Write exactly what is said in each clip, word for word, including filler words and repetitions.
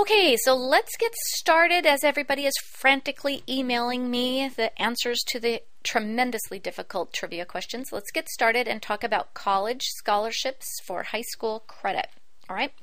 Okay, so let's get started as everybody is frantically emailing me the answers to the tremendously difficult trivia questions. Let's get started and talk about college scholarships for high school credit. All right?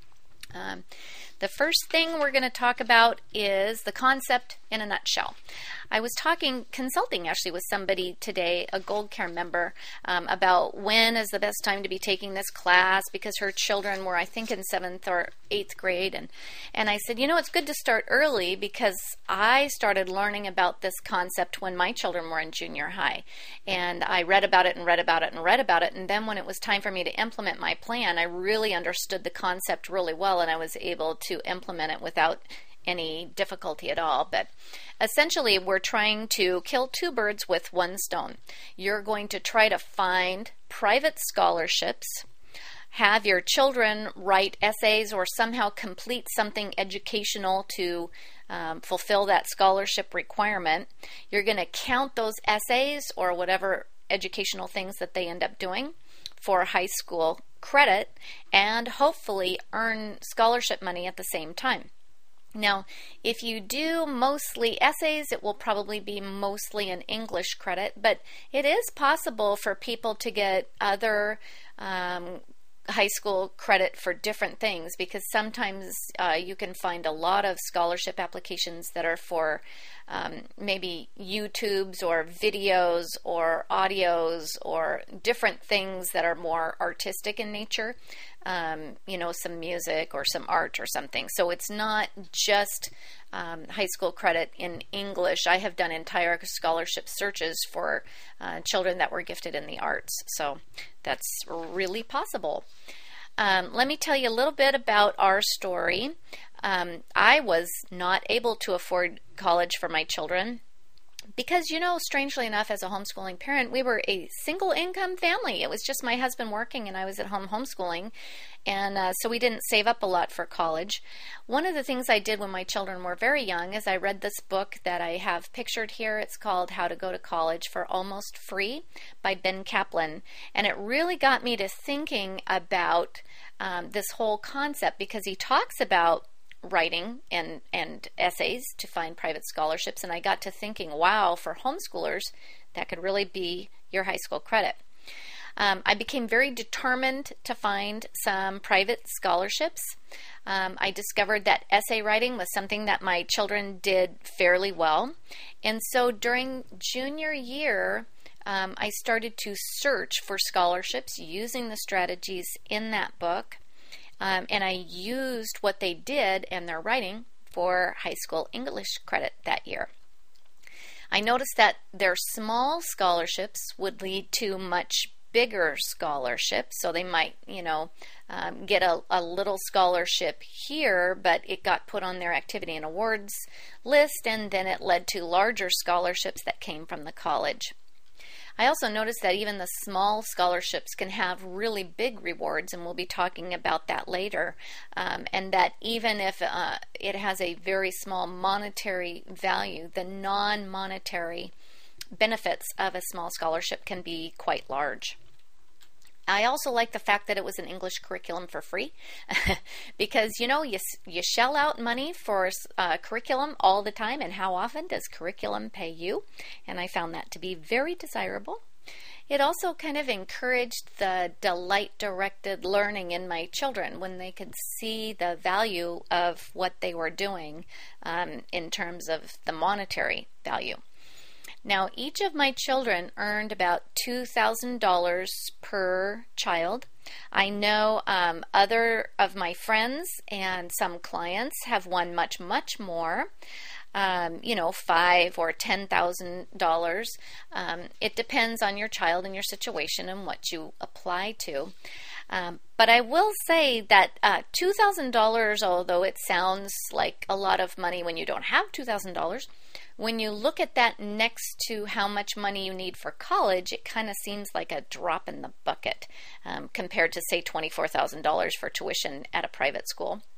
Um, the first thing we're going to talk about is the concept in a nutshell. I was talking, consulting actually with somebody today, a Gold Care member, um, about when is the best time to be taking this class because her children were, I think, in seventh or eighth grade. And, and I said, you know, it's good to start early because I started learning about this concept when my children were in junior high. And I read about it and read about it and read about it. And then when it was time for me to implement my plan, I really understood the concept really well and I was able to implement it without any difficulty at all. But essentially, we're trying to kill two birds with one stone. You're going to try to find private scholarships, have your children write essays or somehow complete something educational to um, fulfill that scholarship requirement. You're going to count those essays or whatever educational things that they end up doing for high school credit and hopefully earn scholarship money at the same time. Now, if you do mostly essays, it will probably be mostly an English credit, but it is possible for people to get other um, high school credit for different things because sometimes uh, you can find a lot of scholarship applications that are for um, maybe YouTubes or videos or audios or different things that are more artistic in nature. Um, you know, some music or some art or something. So it's not just um, high school credit in English. I have done entire scholarship searches for uh, children that were gifted in the arts. So that's really possible. Um, let me tell you a little bit about our story. Um, I was not able to afford college for my children. Because, you know, strangely enough, as a homeschooling parent, we were a single income family. It was just my husband working and I was at home homeschooling. And uh, so we didn't save up a lot for college. One of the things I did when my children were very young is I read this book that I have pictured here. It's called How to Go to College for Almost Free by Ben Kaplan. And it really got me to thinking about um, this whole concept because he talks about writing and, and essays to find private scholarships, and I got to thinking, wow, for homeschoolers, that could really be your high school credit. Um, I became very determined to find some private scholarships. Um, I discovered that essay writing was something that my children did fairly well, and so during junior year, um, I started to search for scholarships using the strategies in that book. Um, and I used what they did and their writing for high school English credit that year. I noticed that their small scholarships would lead to much bigger scholarships. So they might, you know, um, get a, a little scholarship here, but it got put on their activity and awards list, and then it led to larger scholarships that came from the college. I also noticed that even the small scholarships can have really big rewards, and we'll be talking about that later, um, and that even if uh, it has a very small monetary value, the non-monetary benefits of a small scholarship can be quite large. I also like the fact that it was an English curriculum for free because, you know, you, you shell out money for uh, curriculum all the time, and how often does curriculum pay you? And I found that to be very desirable. It also kind of encouraged the delight-directed learning in my children when they could see the value of what they were doing um, in terms of the monetary value. Now, each of my children earned about two thousand dollars per child. I know um, other of my friends and some clients have won much, much more, um, you know, five or ten thousand dollars. Um, it depends on your child and your situation and what you apply to. Um, but I will say that uh, two thousand dollars, although it sounds like a lot of money when you don't have two thousand dollars, when you look at that next to how much money you need for college, it kind of seems like a drop in the bucket um, compared to, say, twenty-four thousand dollars for tuition at a private school.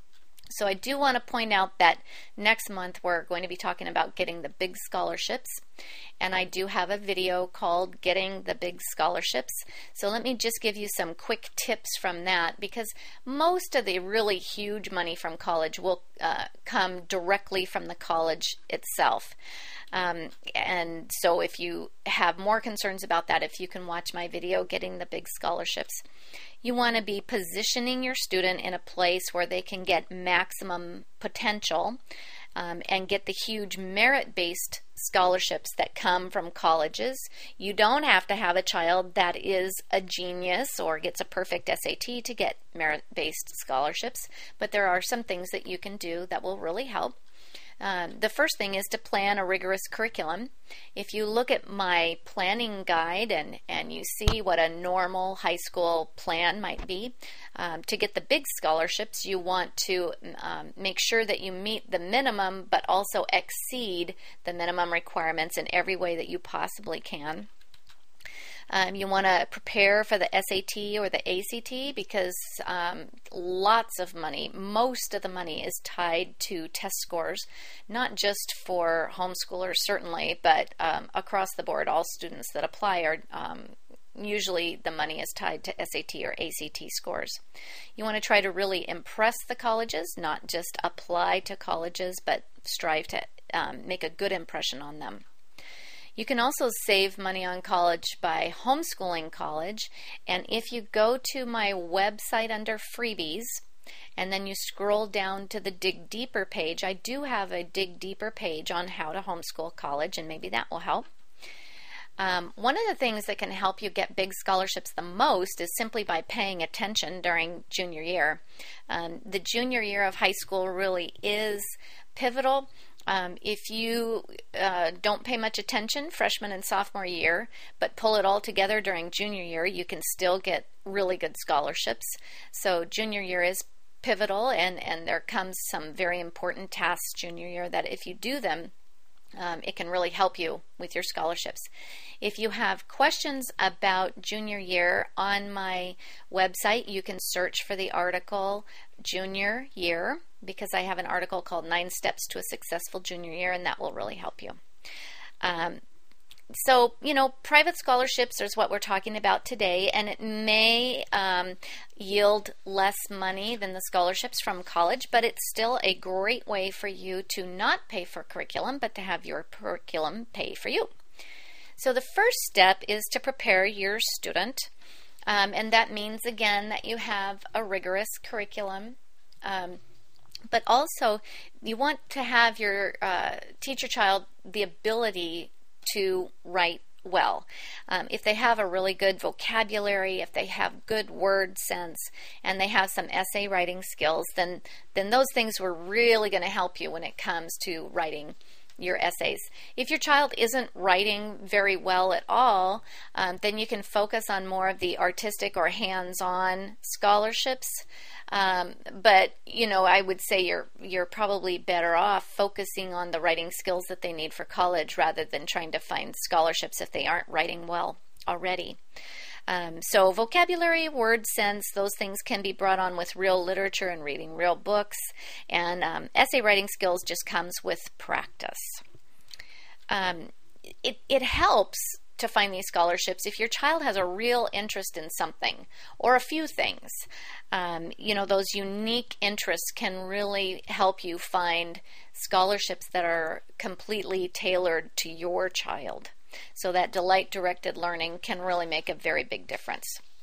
So I do want to point out that next month we're going to be talking about getting the big scholarships, and I do have a video called Getting the Big Scholarships. So let me just give you some quick tips from that, because most of the really huge money from college will uh, come directly from the college itself. Um, and so if you have more concerns about that, if you can watch my video, Getting the Big Scholarships. You want to be positioning your student in a place where they can get maximum potential um, and get the huge merit-based scholarships that come from colleges. You don't have to have a child that is a genius or gets a perfect S A T to get merit-based scholarships, but there are some things that you can do that will really help. Um, the first thing is to plan a rigorous curriculum. If you look at my planning guide and, and you see what a normal high school plan might be, um, to get the big scholarships, you want to um, make sure that you meet the minimum but also exceed the minimum requirements in every way that you possibly can. Um, you want to prepare for the S A T or the A C T, because um, lots of money, most of the money is tied to test scores, not just for homeschoolers certainly, but um, across the board, all students that apply are um, usually the money is tied to S A T or A C T scores. You want to try to really impress the colleges, not just apply to colleges, but strive to um, make a good impression on them. You can also save money on college by homeschooling college, and if you go to my website under freebies and then you scroll down to the Dig Deeper page, I do have a Dig Deeper page on how to homeschool college, and maybe that will help. Um, one of the things that can help you get big scholarships the most is simply by paying attention during junior year. Um, the junior year of high school really is pivotal. Um, if you uh, don't pay much attention freshman and sophomore year, but pull it all together during junior year, you can still get really good scholarships. So junior year is pivotal, and, and there comes some very important tasks junior year that if you do them, Um, it can really help you with your scholarships. If you have questions about junior year, on my website you can search for the article Junior Year, because I have an article called Nine Steps to a Successful Junior Year, and that will really help you. Um, So, you know, private scholarships is what we're talking about today, and it may um, yield less money than the scholarships from college, but it's still a great way for you to not pay for curriculum, but to have your curriculum pay for you. So the first step is to prepare your student, um, and that means, again, that you have a rigorous curriculum. Um, but also, you want to have your uh, teacher child the ability to write well. Um, if they have a really good vocabulary, if they have good word sense, and they have some essay writing skills, then then those things were really going to help you when it comes to writing your essays. If your child isn't writing very well at all, um, then you can focus on more of the artistic or hands-on scholarships. Um, but you know, I would say you're you're probably better off focusing on the writing skills that they need for college rather than trying to find scholarships if they aren't writing well already. Um, so vocabulary, word sense, those things can be brought on with real literature and reading real books, and um, essay writing skills just comes with practice. Um, it, it helps to find these scholarships if your child has a real interest in something or a few things. Um, you know, those unique interests can really help you find scholarships that are completely tailored to your child. So that delight-directed learning can really make a very big difference.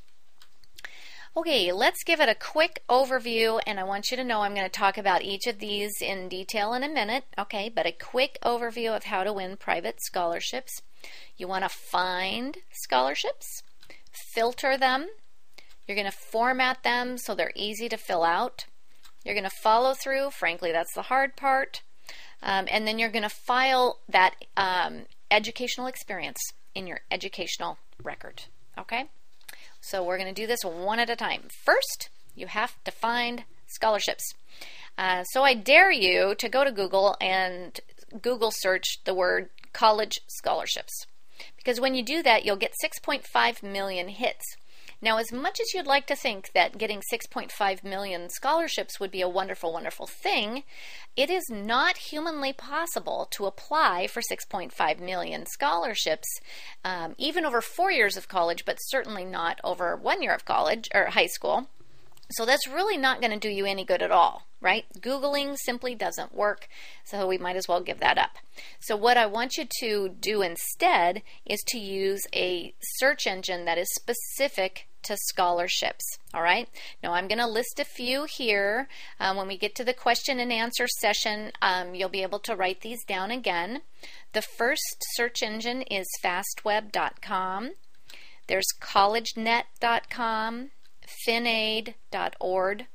Okay, let's give it a quick overview, and I want you to know I'm going to talk about each of these in detail in a minute, okay, but a quick overview of how to win private scholarships. You want to find scholarships, filter them, you're going to format them so they're easy to fill out, you're going to follow through, frankly that's the hard part, um, and then you're going to file that um, educational experience in your educational record, okay? So we're going to do this one at a time. First, you have to find scholarships. Uh, so I dare you to go to Google and Google search the word college scholarships, because when you do that, you'll get six point five million hits. Now, as much as you'd like to think that getting six point five million scholarships would be a wonderful, wonderful thing, it is not humanly possible to apply for six point five million scholarships, um, even over four years of college, but certainly not over one year of college or high school. So that's really not going to do you any good at all, right? Googling simply doesn't work, so we might as well give that up. So what I want you to do instead is to use a search engine that is specific to scholarships, all right? Now I'm going to list a few here. Um, when we get to the question and answer session, um, you'll be able to write these down again. The first search engine is fastweb dot com. There's college net dot com. finaid dot org,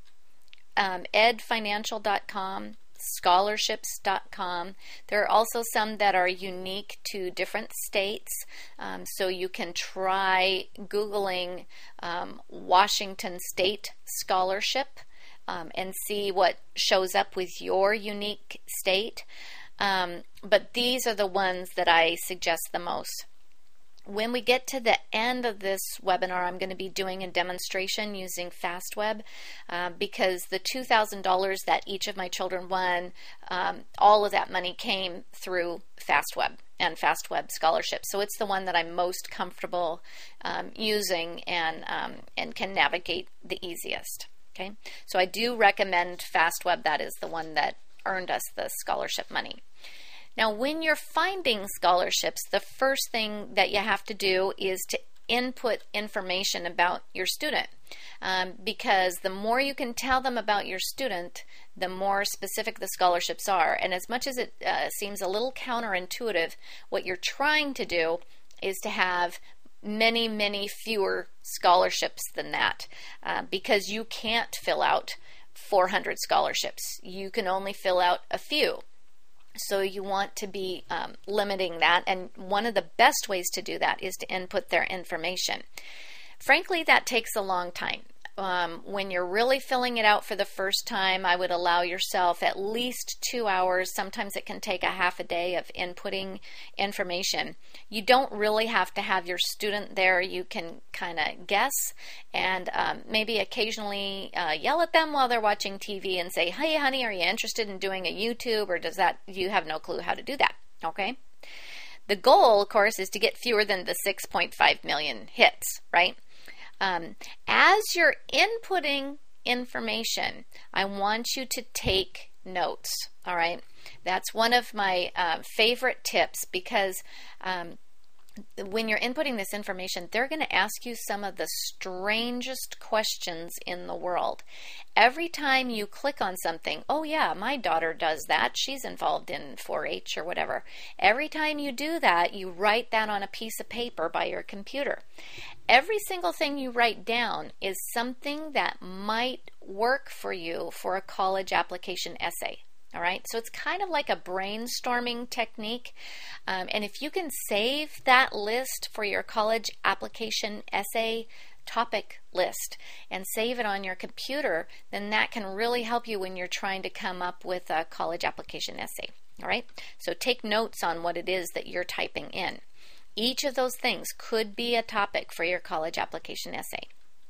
um, ed financial dot com, scholarships dot com. There are also some that are unique to different states, um, so you can try Googling um, Washington State Scholarship um, and see what shows up with your unique state. Um, but these are the ones that I suggest the most. When we get to the end of this webinar, I'm going to be doing a demonstration using FastWeb uh, because the two thousand dollars that each of my children won, um, all of that money came through FastWeb and FastWeb Scholarship. So it's the one that I'm most comfortable um, using and, um, and can navigate the easiest. Okay, so I do recommend FastWeb. That is the one that earned us the scholarship money. Now, when you're finding scholarships, the first thing that you have to do is to input information about your student, um, because the more you can tell them about your student, the more specific the scholarships are. And as much as it uh, seems a little counterintuitive, what you're trying to do is to have many, many fewer scholarships than that, uh, because you can't fill out four hundred scholarships. You can only fill out a few. So you want to be um, limiting that, and one of the best ways to do that is to input their information. Frankly, that takes a long time. Um, when you're really filling it out for the first time, I would allow yourself at least two hours. Sometimes it can take a half a day of inputting information. You don't really have to have your student there. You can kind of guess and um, maybe occasionally uh, yell at them while they're watching T V and say, "Hey, honey, are you interested in doing a YouTube?" Or does that, you have no clue how to do that, okay? The goal, of course, is to get fewer than the six point five million hits, right? Um, as you're inputting information, I want you to take notes, all right? That's one of my uh, favorite tips, because um, when you're inputting this information, they're going to ask you some of the strangest questions in the world. Every time you click on something, oh yeah, my daughter does that, she's involved in four H or whatever. Every time you do that, you write that on a piece of paper by your computer. Every single thing you write down is something that might work for you for a college application essay. All right, so it's kind of like a brainstorming technique, um, and if you can save that list for your college application essay topic list and save it on your computer, then that can really help you when you're trying to come up with a college application essay. All right, so take notes on what it is that you're typing in. Each of those things could be a topic for your college application essay.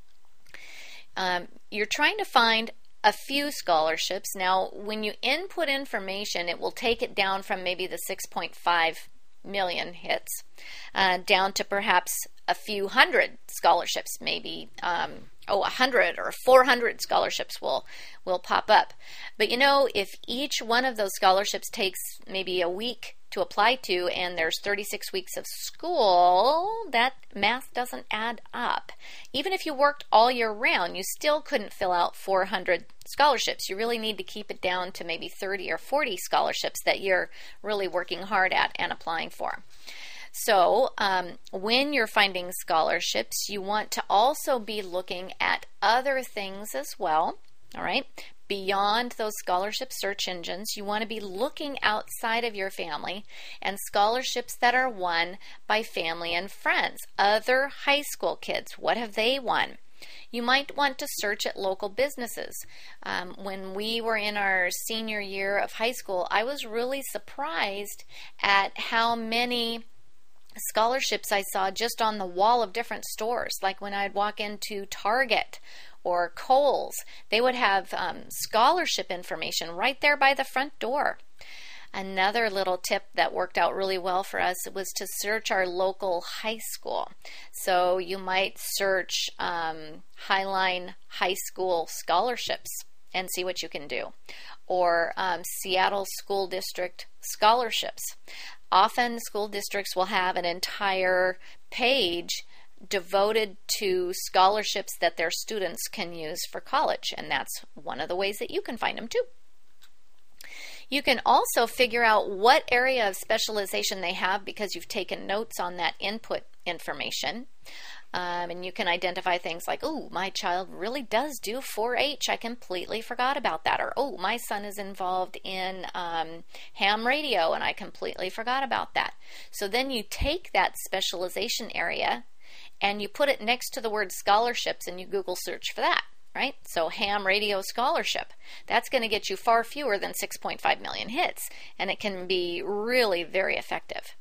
Um, you're trying to find a few scholarships. Now, when you input information, it will take it down from maybe the six point five million hits uh, down to perhaps a few hundred scholarships, maybe um, oh, a hundred or four hundred scholarships will will pop up. But you know, if each one of those scholarships takes maybe a week to apply to, and there's thirty-six weeks of school, that math doesn't add up. Even if you worked all year round, you still couldn't fill out four hundred scholarships. You really need to keep it down to maybe thirty or forty scholarships that you're really working hard at and applying for. So um, when you're finding scholarships, you want to also be looking at other things as well, all right? Beyond those scholarship search engines, you want to be looking outside of your family and scholarships that are won by family and friends. Other high school kids, what have they won? You might want to search at local businesses. Um, when we were in our senior year of high school, I was really surprised at how many scholarships I saw just on the wall of different stores. Like when I'd walk into Target or Kohl's, they would have um, scholarship information right there by the front door. Another little tip that worked out really well for us was to search our local high school. So you might search um, Highline High School scholarships and see what you can do, or um, Seattle School District scholarships. Often school districts will have an entire page devoted to scholarships that their students can use for college, and that's one of the ways that you can find them too. You can also figure out what area of specialization they have because you've taken notes on that input information. Um, and you can identify things like, oh, my child really does do four H. I completely forgot about that. Or, oh, my son is involved in um, ham radio and I completely forgot about that. So then you take that specialization area and you put it next to the word scholarships and you Google search for that. Right? So ham radio scholarship, that's going to get you far fewer than six point five million hits, and it can be really very effective.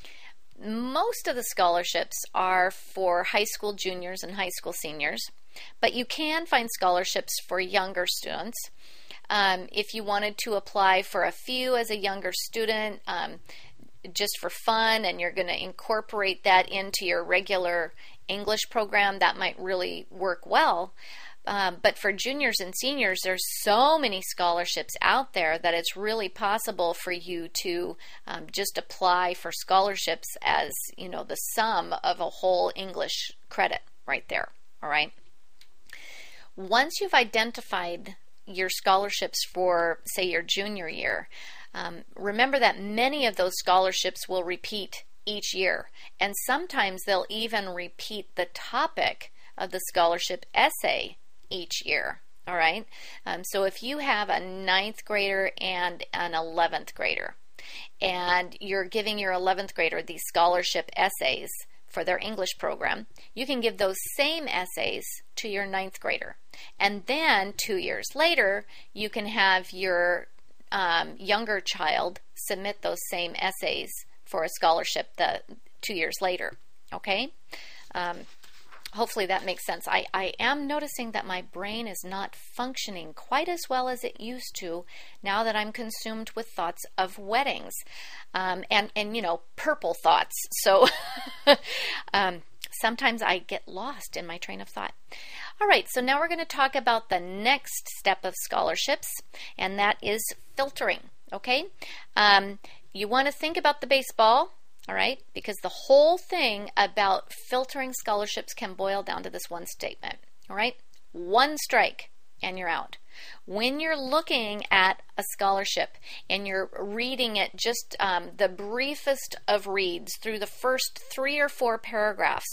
Most of the scholarships are for high school juniors and high school seniors, but you can find scholarships for younger students. Um, if you wanted to apply for a few as a younger student, um, just for fun, and you're going to incorporate that into your regular English program, that might really work well. Um, but for juniors and seniors, there's so many scholarships out there that it's really possible for you to um, just apply for scholarships as, you know, the sum of a whole English credit right there. All right. Once you've identified your scholarships for, say, your junior year, um, remember that many of those scholarships will repeat each year, and sometimes they'll even repeat the topic of the scholarship essay each year. All right. Um, so if you have a ninth grader and an eleventh grader, and you're giving your eleventh grader these scholarship essays for their English program, you can give those same essays to your ninth grader. And then two years later, you can have your um, younger child submit those same essays for a scholarship the two years later. Okay. Um, Hopefully that makes sense. I, I am noticing that my brain is not functioning quite as well as it used to now that I'm consumed with thoughts of weddings um, and, and, you know, purple thoughts. So um, sometimes I get lost in my train of thought. All right, so now we're going to talk about the next step of scholarships, and that is filtering. Okay? Um, you want to think about the baseball. All right, because the whole thing about filtering scholarships can boil down to this one statement. All right, one strike and you're out. When you're looking at a scholarship and you're reading it, just um, the briefest of reads through the first three or four paragraphs,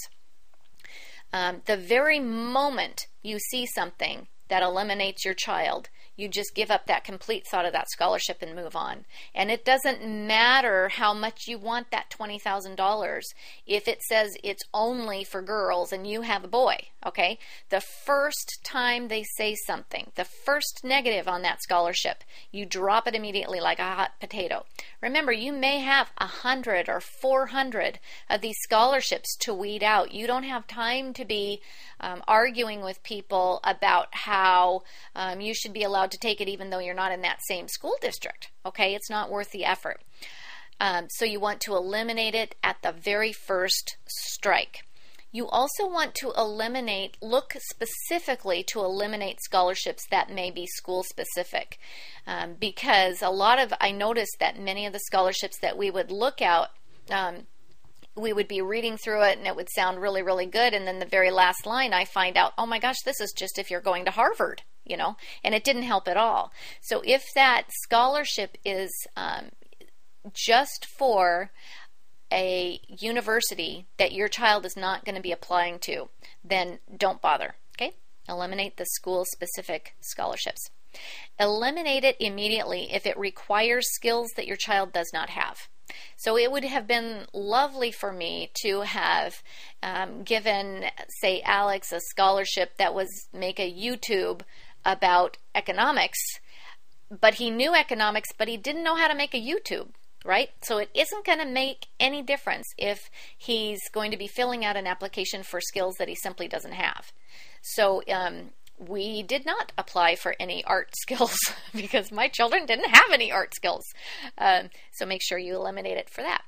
um, the very moment you see something that eliminates your child, you just give up that complete thought of that scholarship and move on. And it doesn't matter how much you want that twenty thousand dollars if it says it's only for girls and you have a boy, okay? The first time they say something, the first negative on that scholarship, you drop it immediately like a hot potato. Remember, you may have one hundred or four hundred of these scholarships to weed out. You don't have time to be um, arguing with people about how um, you should be allowed to take it even though you're not in that same school district. Okay, it's not worth the effort. Um, so you want to eliminate it at the very first strike. You also want to eliminate, look specifically to eliminate scholarships that may be school specific. Um, because a lot of, I noticed that many of the scholarships that we would look at, um, we would be reading through it and it would sound really, really good. And then the very last line, I find out, oh my gosh, this is just if you're going to Harvard, you know, and it didn't help at all. So if that scholarship is um, just for a university that your child is not going to be applying to, then don't bother, okay? Eliminate the school-specific scholarships. Eliminate it immediately if it requires skills that your child does not have. So it would have been lovely for me to have um, given, say, Alex a scholarship that was make a YouTube about economics, but he knew economics, but he didn't know how to make a YouTube. right? So it isn't going to make any difference if he's going to be filling out an application for skills that he simply doesn't have. So um, we did not apply for any art skills because my children didn't have any art skills. Um, so make sure you eliminate it for that.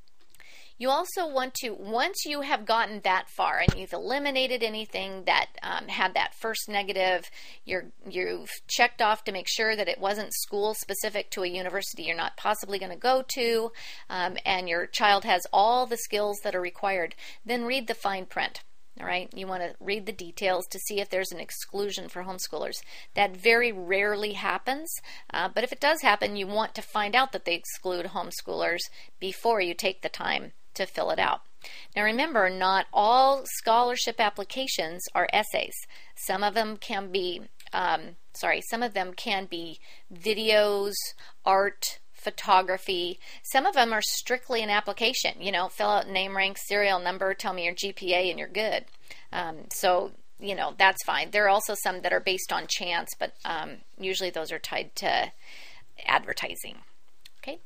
You also want to, once you have gotten that far and you've eliminated anything that um, had that first negative, you're, you've checked off to make sure that it wasn't school specific to a university you're not possibly going to go to, um, and your child has all the skills that are required, then read the fine print. All right, you want to read the details to see if there's an exclusion for homeschoolers. That very rarely happens, uh, but if it does happen, you want to find out that they exclude homeschoolers before you take the time to fill it out. Now remember, not all scholarship applications are essays. Some of them can be, um, sorry, some of them can be videos, art, photography. Some of them are strictly an application. You know, fill out name, rank, serial number, tell me your G P A, and you're good. Um, so, you know, that's fine. There are also some that are based on chance, but um, usually those are tied to advertising. Okay.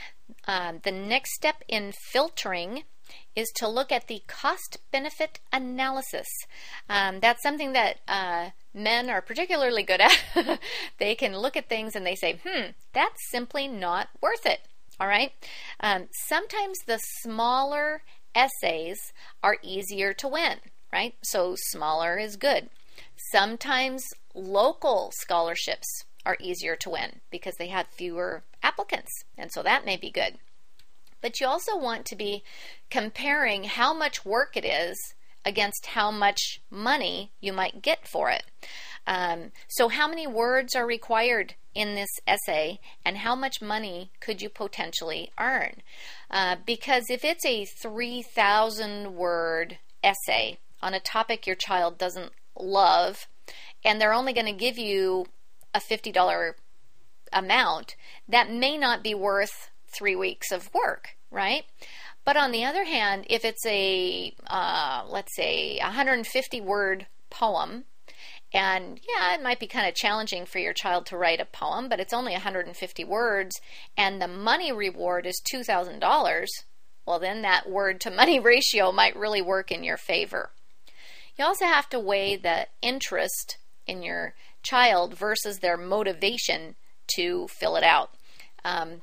Um, the next step in filtering is to look at the cost-benefit analysis. Um, that's something that uh, men are particularly good at. They can look at things and they say, hmm, that's simply not worth it. All right. Um, sometimes the smaller essays are easier to win, right? So smaller is good. Sometimes local scholarships are easier to win because they have fewer applicants, and so that may be good. But you also want to be comparing how much work it is against how much money you might get for it. Um, so how many words are required in this essay, and how much money could you potentially earn? Uh, because if it's a three thousand word essay on a topic your child doesn't love, and they're only going to give you a fifty dollars amount, that may not be worth three weeks of work, right? But on the other hand, if it's a, uh, let's say, one hundred fifty word poem, and yeah, it might be kind of challenging for your child to write a poem, but it's only one hundred fifty words, and the money reward is two thousand dollars, well, then that word to money ratio might really work in your favor. You also have to weigh the interest in your child versus their motivation to fill it out. Um,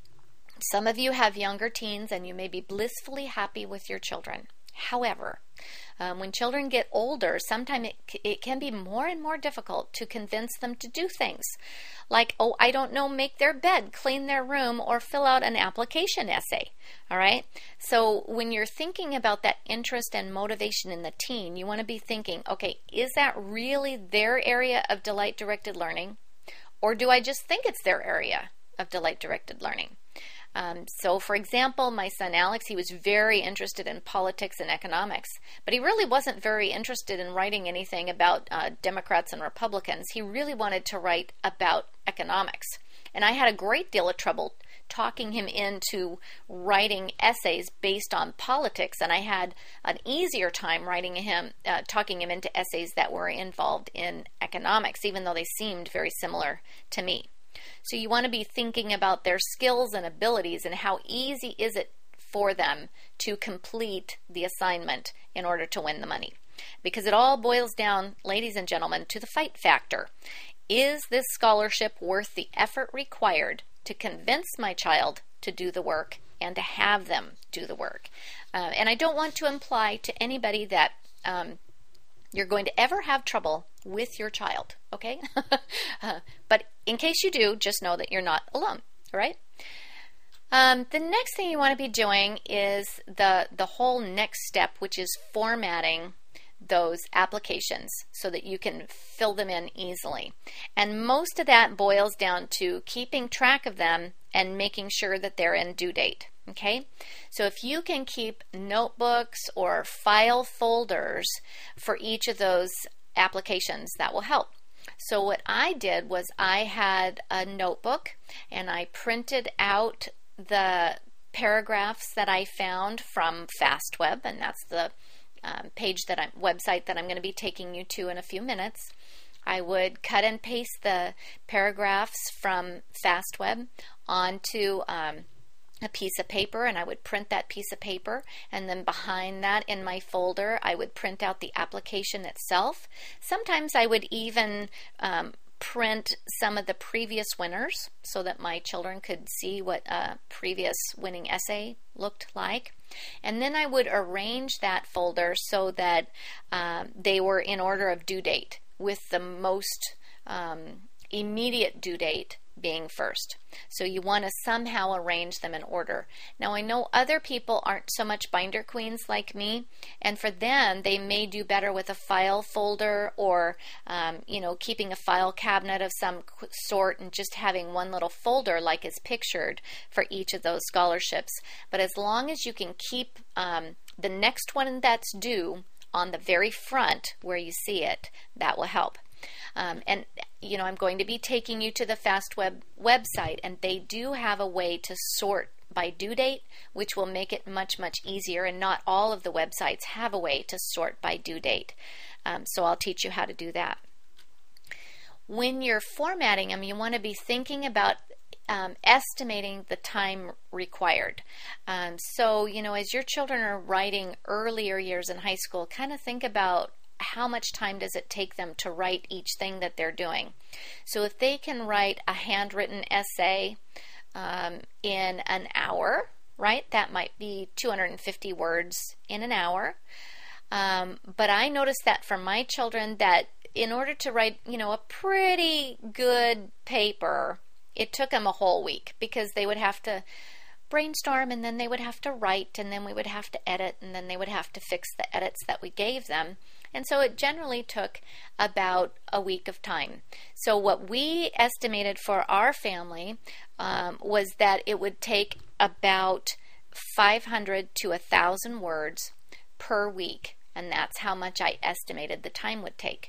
some of you have younger teens and you may be blissfully happy with your children. However, um, when children get older, sometimes it, it can be more and more difficult to convince them to do things like, oh, I don't know, make their bed, clean their room, or fill out an application essay. All right. So when you're thinking about that interest and motivation in the teen, you want to be thinking, okay, is that really their area of delight-directed learning? Or do I just think it's their area of delight-directed learning? Um, so, for example, my son Alex, he was very interested in politics and economics, but he really wasn't very interested in writing anything about uh, Democrats and Republicans. He really wanted to write about economics. And I had a great deal of trouble talking him into writing essays based on politics, and I had an easier time writing him, uh, talking him into essays that were involved in economics, even though they seemed very similar to me. So you want to be thinking about their skills and abilities and how easy is it for them to complete the assignment in order to win the money. Because it all boils down, ladies and gentlemen, to the fight factor. Is this scholarship worth the effort required to convince my child to do the work and to have them do the work? Uh, and I don't want to imply to anybody that um, you're going to ever have trouble with your child, okay? uh, but in case you do, just know that you're not alone, all right? Um, the next thing you want to be doing is the, the whole next step, which is formatting those applications so that you can fill them in easily. And most of that boils down to keeping track of them and making sure that they're in due date. Okay, so if you can keep notebooks or file folders for each of those applications, that will help. So what I did was I had a notebook and I printed out the paragraphs that I found from FastWeb, and that's the um, page that I'm website that I'm going to be taking you to in a few minutes. I would cut and paste the paragraphs from FastWeb onto um, a piece of paper, and I would print that piece of paper, and then behind that in my folder I would print out the application itself. Sometimes I would even um, print some of the previous winners so that my children could see what a previous winning essay looked like. And then I would arrange that folder so that um, they were in order of due date, with the most um, immediate due date being first. So you want to somehow arrange them in order. Now I know other people aren't so much binder queens like me, and for them they may do better with a file folder, or um, you know, keeping a file cabinet of some sort and just having one little folder like is pictured for each of those scholarships. But as long as you can keep um, the next one that's due on the very front where you see it, that will help. Um, and you know, I'm going to be taking you to the FastWeb website, and they do have a way to sort by due date, which will make it much, much easier, and not all of the websites have a way to sort by due date. Um, so I'll teach you how to do that. When you're formatting them, you want to be thinking about um, estimating the time required. Um, so, you know, as your children are writing earlier years in high school, kind of think about how much time does it take them to write each thing that they're doing. So if they can write a handwritten essay um, in an hour, right, that might be two hundred fifty words in an hour. Um, but I noticed that for my children, that in order to write, you know, a pretty good paper, it took them a whole week, because they would have to brainstorm, and then they would have to write, and then we would have to edit, and then they would have to fix the edits that we gave them. And so it generally took about a week of time. So what we estimated for our family um, was that it would take about five hundred to one thousand words per week, and that's how much I estimated the time would take.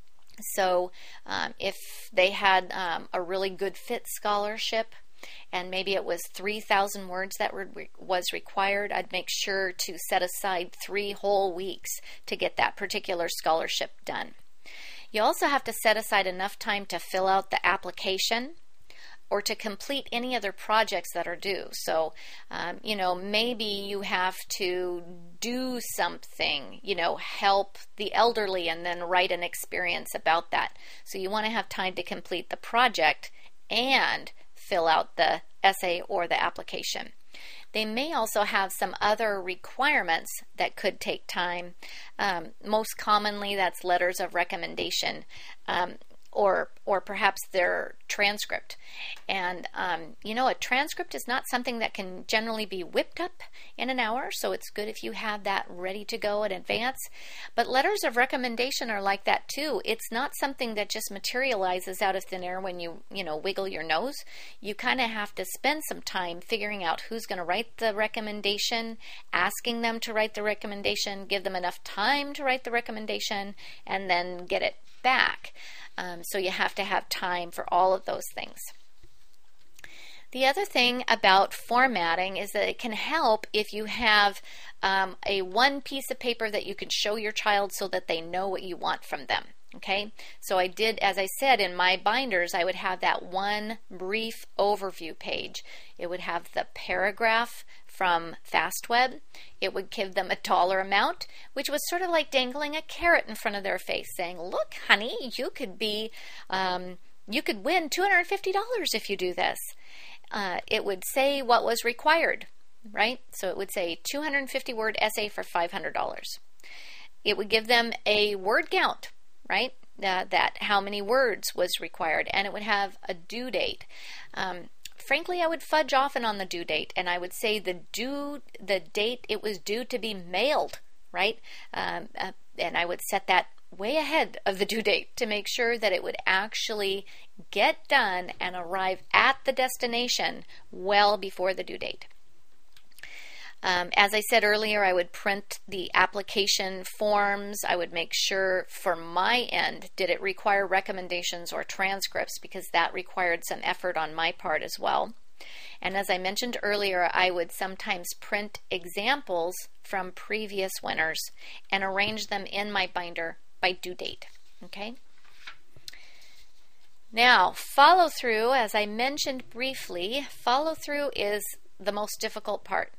So um, if they had um, a really good fit scholarship, and maybe it was three thousand words that were, was required, I'd make sure to set aside three whole weeks to get that particular scholarship done. You also have to set aside enough time to fill out the application or to complete any other projects that are due. So, um, you know, maybe you have to do something, you know, help the elderly, and then write an experience about that. So you want to have time to complete the project and fill out the essay or the application. They may also have some other requirements that could take time. Um, most commonly, that's letters of recommendation, um, or or perhaps their transcript. And um, you know, a transcript is not something that can generally be whipped up in an hour, so it's good if you have that ready to go in advance. But letters of recommendation are like that too. It's not something that just materializes out of thin air when you, you know, wiggle your nose. You kind of have to spend some time figuring out who's going to write the recommendation, asking them to write the recommendation, give them enough time to write the recommendation, and then get it back. Um, so you have to have time for all of those things. The other thing about formatting is that it can help if you have um, a one piece of paper that you can show your child so that they know what you want from them. Okay, so I did, as I said, in my binders, I would have that one brief overview page. It would have the paragraph from FastWeb. It would give them a dollar amount, which was sort of like dangling a carrot in front of their face, saying, "Look, honey, you could be, um, you could win two hundred fifty dollars if you do this." Uh, it would say what was required, right? So it would say two hundred fifty word essay for five hundred dollars. It would give them a word count, right? Uh, that how many words was required, and it would have a due date. Um, frankly, I would fudge often on the due date, and I would say the due the date it was due to be mailed, right? Um, uh, and I would set that way ahead of the due date to make sure that it would actually get done and arrive at the destination well before the due date. Um, as I said earlier, I would print the application forms. I would make sure for my end, did it require recommendations or transcripts, because that required some effort on my part as well. And as I mentioned earlier, I would sometimes print examples from previous winners and arrange them in my binder by due date. Okay. Now, follow through, as I mentioned briefly, follow through is the most difficult part.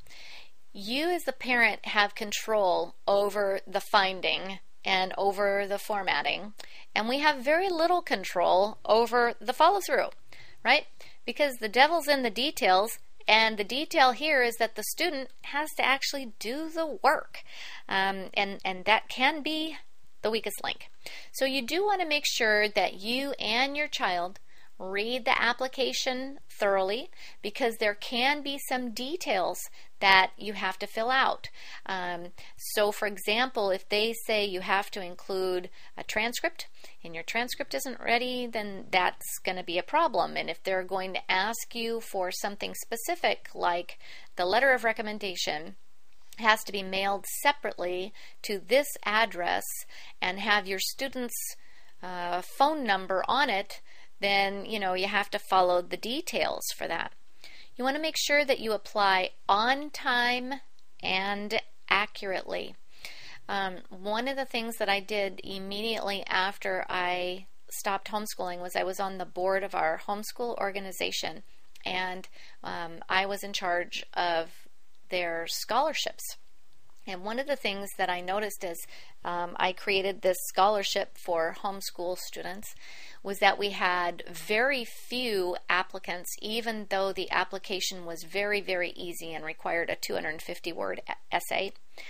You as the parent have control over the finding and over the formatting, and we have very little control over the follow-through, right? Because the devil's in the details, and the detail here is that the student has to actually do the work, um, and, and that can be the weakest link. So you do want to make sure that you and your child read the application thoroughly, because there can be some details that you have to fill out. Um, so for example, if they say you have to include a transcript and your transcript isn't ready, then that's going to be a problem. And if they're going to ask you for something specific, like the letter of recommendation has to be mailed separately to this address and have your student's uh, phone number on it, then you know you have to follow the details for that. You want to make sure that you apply on time and accurately. Um, one of the things that I did immediately after I stopped homeschooling was I was on the board of our homeschool organization, and um, I was in charge of their scholarships. And one of the things that I noticed is um, I created this scholarship for homeschool students was that we had very few applicants, even though the application was very, very easy and required a two hundred fifty word essay.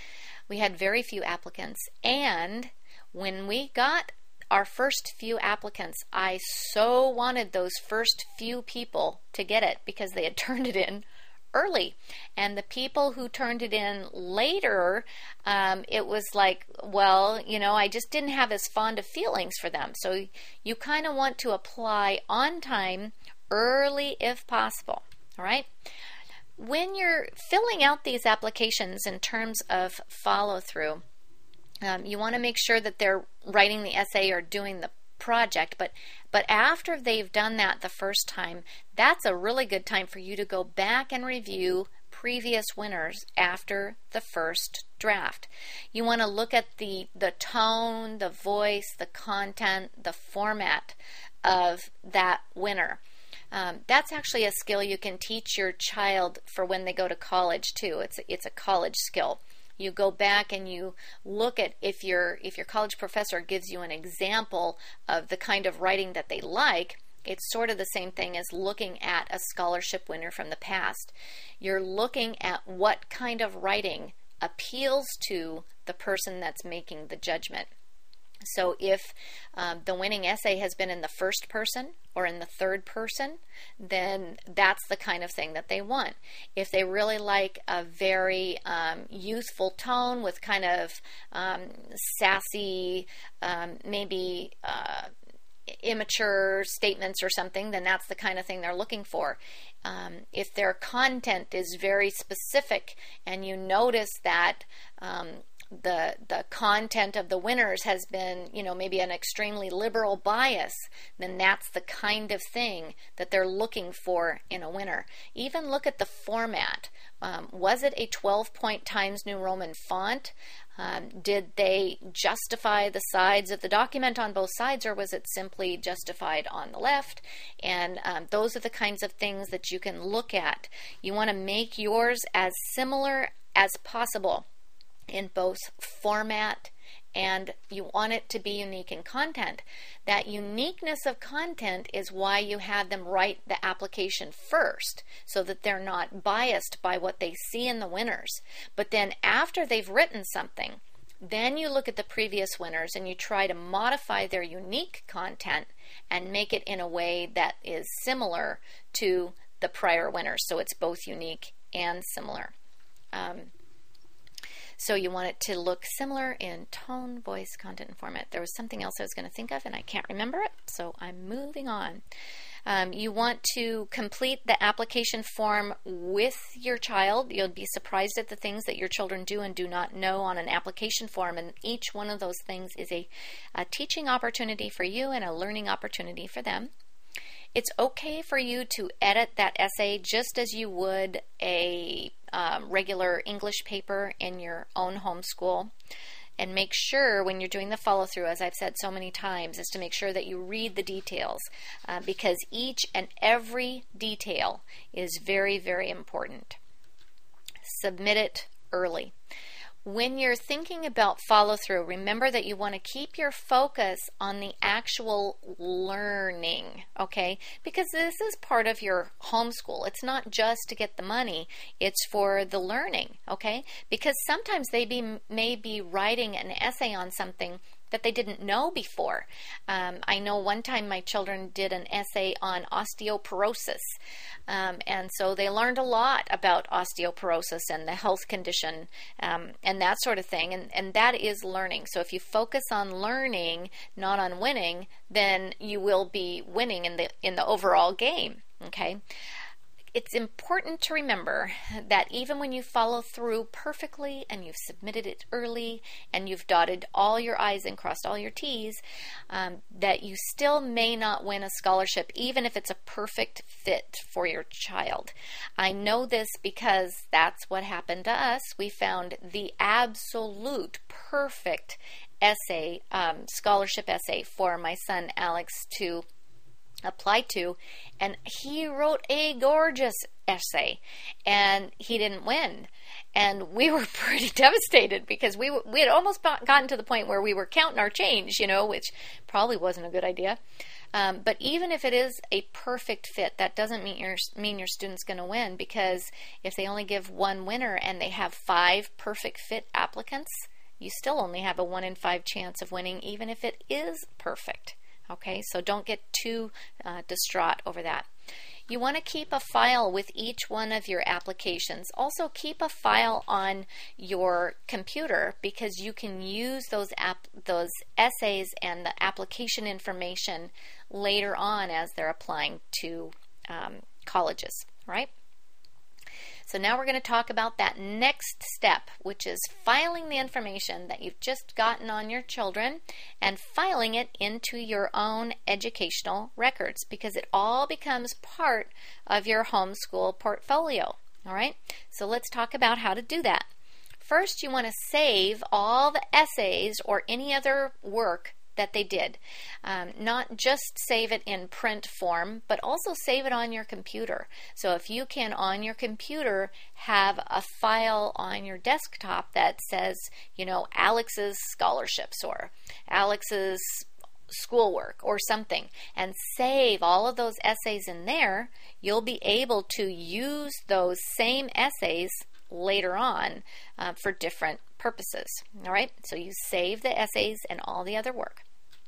We had very few applicants, and when we got our first few applicants, I so wanted those first few people to get it because they had turned it in early. And the people who turned it in later, um, it was like, well, you know, I just didn't have as fond of feelings for them. So you kind of want to apply on time, early if possible. All right? When you're filling out these applications in terms of follow-through, um, you want to make sure that they're writing the essay or doing the project, but but after they've done that the first time, that's a really good time for you to go back and review previous winners after the first draft. You want to look at the the tone, the voice, the content, the format of that winner. Um, that's actually a skill you can teach your child for when they go to college too. It's it's a college skill. You go back and you look at if your if your college professor gives you an example of the kind of writing that they like. It's sort of the same thing as looking at a scholarship winner from the past. You're looking at what kind of writing appeals to the person that's making the judgment. So if um, the winning essay has been in the first person or in the third person, then that's the kind of thing that they want. If they really like a very um, youthful tone with kind of um, sassy, um, maybe uh, immature statements or something, then that's the kind of thing they're looking for. Um, if their content is very specific and you notice that um, the the content of the winners has been, you know, maybe an extremely liberal bias, then that's the kind of thing that they're looking for in a winner. Even look at the format. Um, was it a twelve point Times New Roman font? Um, did they justify the sides of the document on both sides, or was it simply justified on the left? And um, those are the kinds of things that you can look at. You want to make yours as similar as possible in both format, and you want it to be unique in content. That uniqueness of content is why you have them write the application first, so that they're not biased by what they see in the winners. But then after they've written something, then you look at the previous winners and you try to modify their unique content and make it in a way that is similar to the prior winners, so it's both unique and similar. Um, So you want it to look similar in tone, voice, content, and format. There was something else I was going to think of and I can't remember it, so I'm moving on. Um, you want to complete the application form with your child. You'll be surprised at the things that your children do and do not know on an application form, and each one of those things is a, a teaching opportunity for you and a learning opportunity for them. It's okay for you to edit that essay just as you would a um, regular English paper in your own homeschool. And make sure when you're doing the follow-through, as I've said so many times, is to make sure that you read the details uh, because each and every detail is very, very important. Submit it early. When you're thinking about follow-through, remember that you want to keep your focus on the actual learning, okay? Because this is part of your homeschool. It's not just to get the money, it's for the learning, okay? Because sometimes they be, may be writing an essay on something that they didn't know before. Um, I know one time my children did an essay on osteoporosis, um, and so they learned a lot about osteoporosis and the health condition um, and that sort of thing, and, and that is learning. So if you focus on learning, not on winning, then you will be winning in the in the overall game, okay? It's important to remember that even when you follow through perfectly and you've submitted it early and you've dotted all your I's and crossed all your T's, um, that you still may not win a scholarship even if it's a perfect fit for your child. I know this because that's what happened to us. We found the absolute perfect essay, um, scholarship essay for my son Alex to apply to, and he wrote a gorgeous essay and he didn't win, and we were pretty devastated because we we had almost gotten to the point where we were counting our change, you know, which probably wasn't a good idea. Um, but even if it is a perfect fit, that doesn't mean your mean your student's going to win, because if they only give one winner and they have five perfect fit applicants, you still only have a one in five chance of winning, even if it is perfect. Okay, so don't get too uh, distraught over that. You want to keep a file with each one of your applications. Also keep a file on your computer, because you can use those app those essays and the application information later on as they're applying to um, colleges, right? So now we're going to talk about that next step, which is filing the information that you've just gotten on your children and filing it into your own educational records, because it all becomes part of your homeschool portfolio. All right, so let's talk about how to do that. First, you want to save all the essays or any other work that they did. Um, not just save it in print form, but also save it on your computer. So if you can on your computer have a file on your desktop that says, you know, Alex's scholarships or Alex's schoolwork or something, and save all of those essays in there, you'll be able to use those same essays later on uh, for different purposes. All right, so you save the essays and all the other work.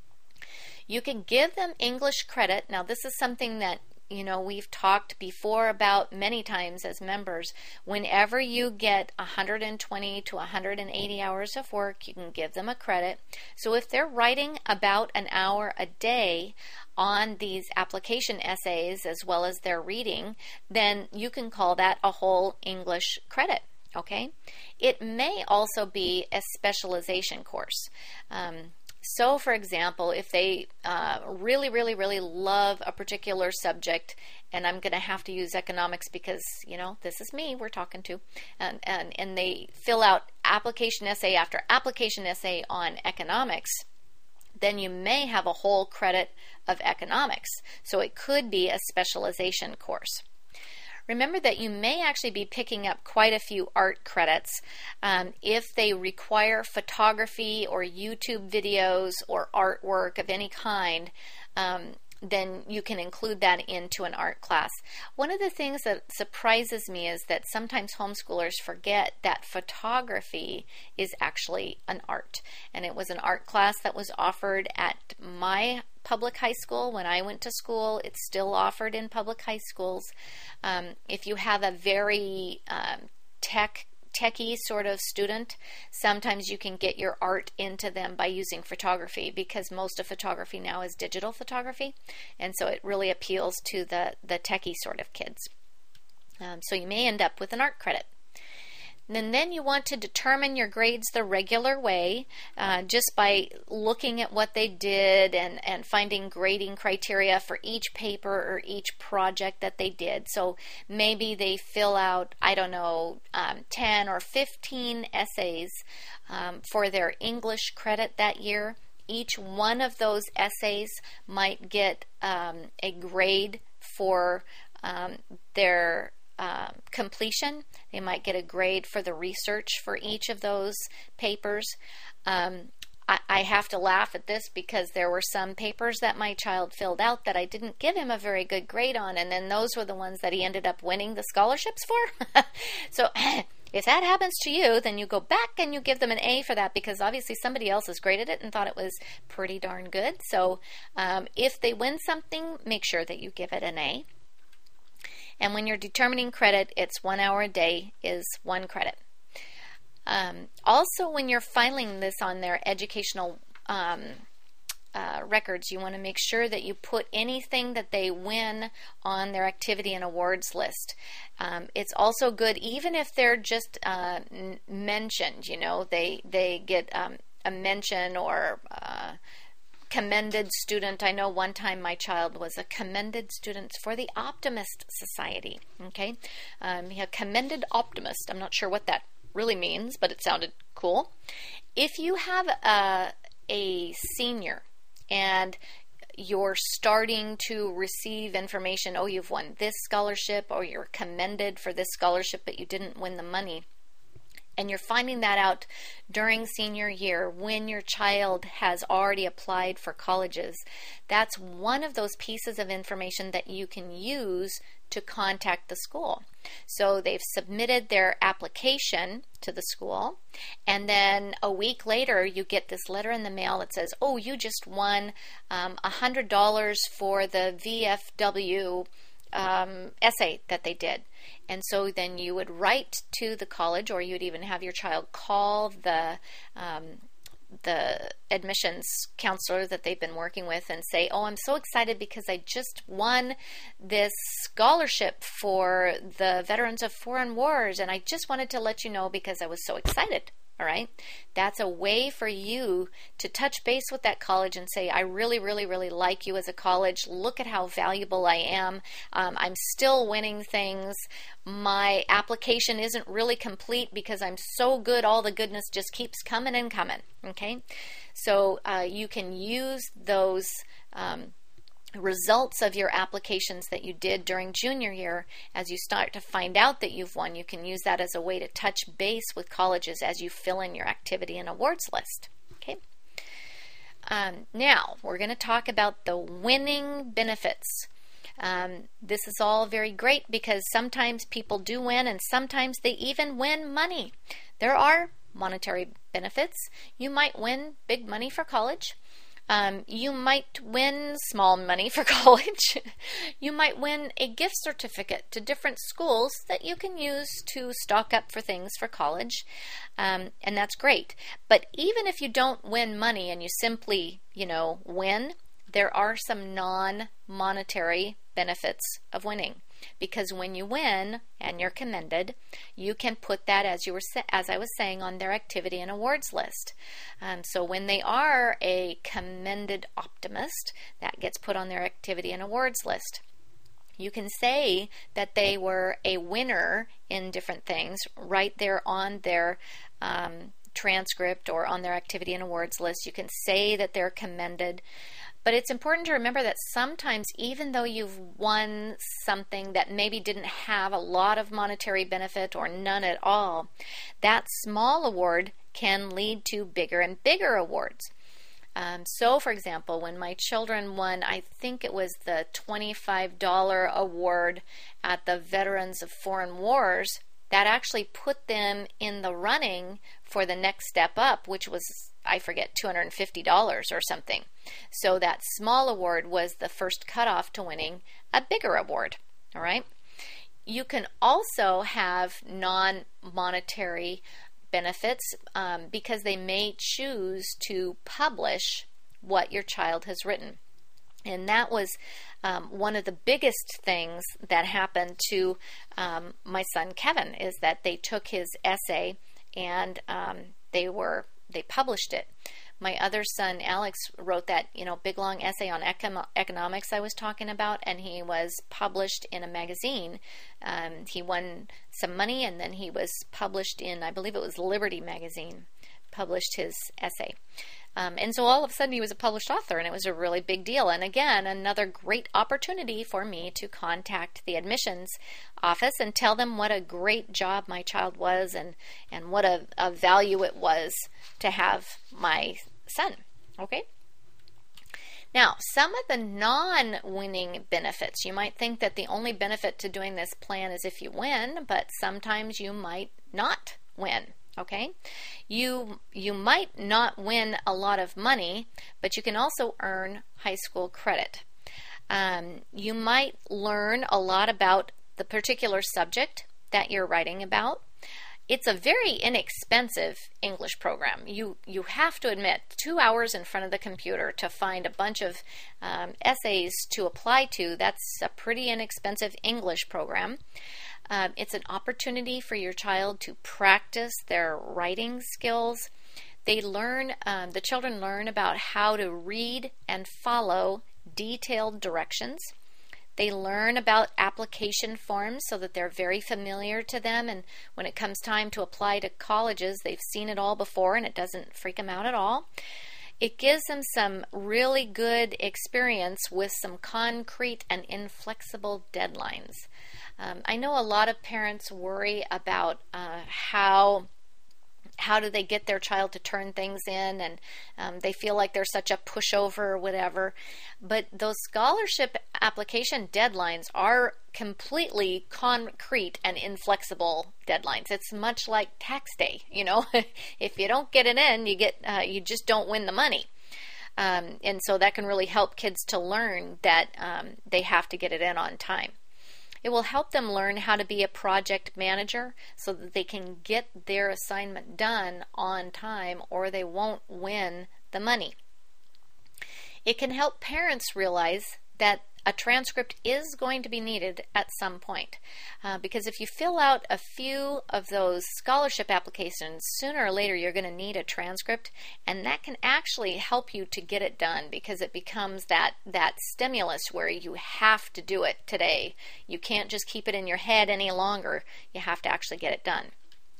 You can give them English credit. Now, this is something that, you know, we've talked before about many times as members. Whenever you get one hundred twenty to one hundred eighty hours of work, you can give them a credit. So if they're writing about an hour a day on these application essays as well as their reading, then you can call that a whole English credit. Okay? It may also be a specialization course. Um, So, for example, if they uh, really, really, really love a particular subject, and I'm going to have to use economics because, you know, this is me we're talking to, and, and, and they fill out application essay after application essay on economics, then you may have a whole credit of economics. So it could be a specialization course. Remember that you may actually be picking up quite a few art credits um, if they require photography or YouTube videos or artwork of any kind. Um, then you can include that into an art class. One of the things that surprises me is that sometimes homeschoolers forget that photography is actually an art. And it was an art class that was offered at my public high school when I went to school. It's still offered in public high schools. Um, if you have a very um, tech techie sort of student, sometimes you can get your art into them by using photography, because most of photography now is digital photography, and so it really appeals to the the techie sort of kids. Um, so you may end up with an art credit. And then you want to determine your grades the regular way, uh, just by looking at what they did and, and finding grading criteria for each paper or each project that they did. So maybe they fill out, I don't know, um, ten or fifteen essays um, for their English credit that year. Each one of those essays might get um, a grade for um, their uh, completion. They might get a grade for the research for each of those papers. Um, I, I have to laugh at this because there were some papers that my child filled out that I didn't give him a very good grade on, and then those were the ones that he ended up winning the scholarships for. So if that happens to you, then you go back and you give them an A for that, because obviously somebody else has graded it and thought it was pretty darn good. So um, if they win something, make sure that you give it an A. And when you're determining credit, it's one hour a day is one credit. Um, also, when you're filing this on their educational um, uh, records, you want to make sure that you put anything that they win on their activity and awards list. Um, it's also good, even if they're just uh, n- mentioned, you know, they, they get um, a mention or uh, commended student. I know one time my child was a commended student for the Optimist Society. Okay, um, he had commended optimist. I'm not sure what that really means, but it sounded cool. If you have a, a senior and you're starting to receive information, oh, you've won this scholarship, or you're commended for this scholarship, but you didn't win the money, and you're finding that out during senior year when your child has already applied for colleges, that's one of those pieces of information that you can use to contact the school. So they've submitted their application to the school, and then a week later you get this letter in the mail that says, oh, you just won um, one hundred dollars for the V F W um, essay that they did. And so then you would write to the college, or you'd even have your child call the um, the admissions counselor that they've been working with and say, oh, I'm so excited because I just won this scholarship for the Veterans of Foreign Wars, and I just wanted to let you know because I was so excited. All right, that's a way for you to touch base with that college and say, I really, really, really like you as a college. Look at how valuable I am. Um, I'm still winning things. My application isn't really complete because I'm so good. All the goodness just keeps coming and coming. Okay, so uh, you can use those um, results of your applications that you did during junior year. As you start to find out that you've won, you can use that as a way to touch base with colleges as you fill in your activity and awards list. Okay. Um, now we're going to talk about the winning benefits. Um, this is all very great because sometimes people do win, and sometimes they even win money. There are monetary benefits. You might win big money for college. Um, you might win small money for college. You might win a gift certificate to different schools that you can use to stock up for things for college, um, and that's great. But even if you don't win money and you simply, you know, win, there are some non-monetary benefits of winning. Because when you win and you're commended, you can put that, as you were as I was saying, on their activity and awards list. Um, so when they are a commended optimist, that gets put on their activity and awards list. You can say that they were a winner in different things right there on their um, transcript or on their activity and awards list. You can say that they're commended. But it's important to remember that sometimes, even though you've won something that maybe didn't have a lot of monetary benefit or none at all, that small award can lead to bigger and bigger awards. Um, so, for example, when my children won, I think it was the twenty-five dollars award at the Veterans of Foreign Wars, that actually put them in the running for the next step up, which was, I forget, two hundred fifty dollars or something. So that small award was the first cutoff to winning a bigger award. All right. You can also have non-monetary benefits um, because they may choose to publish what your child has written. And that was um, one of the biggest things that happened to um, my son Kevin, is that they took his essay and um, they were they published it. My other son Alex wrote that, you know, big long essay on econ- economics I was talking about, and he was published in a magazine. Um, he won some money, and then he was published in, I believe it was Liberty magazine, published his essay. Um, and so all of a sudden he was a published author, and it was a really big deal. And again, another great opportunity for me to contact the admissions office and tell them what a great job my child was, and, and what a, a value it was to have my son. Okay? Now, some of the non-winning benefits. You might think that the only benefit to doing this plan is if you win, but sometimes you might not win. Okay, you you might not win a lot of money, but you can also earn high school credit. Um, you might learn a lot about the particular subject that you're writing about. It's a very inexpensive English program. You you have to admit, two hours in front of the computer to find a bunch of um, essays to apply to, that's a pretty inexpensive English program. Um, it's an opportunity for your child to practice their writing skills. They learn, um, the children learn about how to read and follow detailed directions. They learn about application forms so that they're very familiar to them, and when it comes time to apply to colleges, they've seen it all before and it doesn't freak them out at all. It gives them some really good experience with some concrete and inflexible deadlines. Um, I know a lot of parents worry about uh, how how do they get their child to turn things in, and um, they feel like they're such a pushover or whatever. But those scholarship application deadlines are completely concrete and inflexible deadlines. It's much like tax day. You know, if you don't get it in, you get uh, you just don't win the money. Um, and so that can really help kids to learn that um, they have to get it in on time. It will help them learn how to be a project manager so that they can get their assignment done on time, or they won't win the money. It can help parents realize that a transcript is going to be needed at some point. Uh, because if you fill out a few of those scholarship applications, sooner or later you're going to need a transcript, and that can actually help you to get it done, because it becomes that, that stimulus where you have to do it today. You can't just keep it in your head any longer. You have to actually get it done.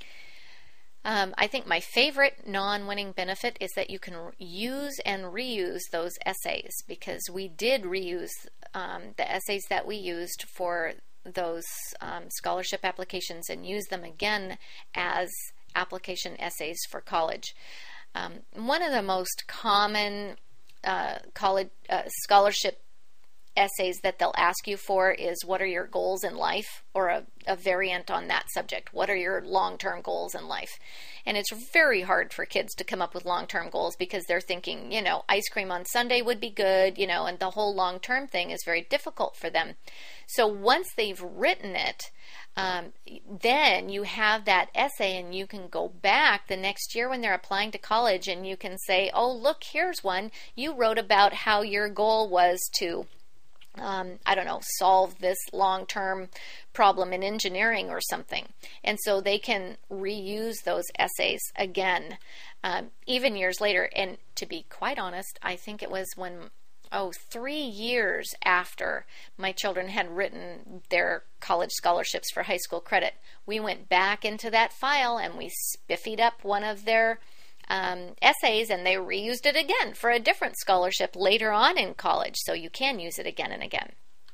Um, I think my favorite non-winning benefit is that you can use and reuse those essays, because we did reuse um, the essays that we used for those um, scholarship applications and use them again as application essays for college. Um, one of the most common uh, college uh, scholarship essays that they'll ask you for is, what are your goals in life, or a, a variant on that subject. What are your long-term goals in life? And it's very hard for kids to come up with long-term goals, because they're thinking, you know, ice cream on Sunday would be good, you know, and the whole long-term thing is very difficult for them. So once they've written it, um, then you have that essay, and you can go back the next year when they're applying to college, and you can say, oh, look, here's one. You wrote about how your goal was to Um, I don't know, solve this long-term problem in engineering or something. And so they can reuse those essays again, um, even years later. And to be quite honest, I think it was when, oh, three years after my children had written their college scholarships for high school credit, we went back into that file and we spiffied up one of their Um, essays, and they reused it again for a different scholarship later on in college, so you can use it again and again.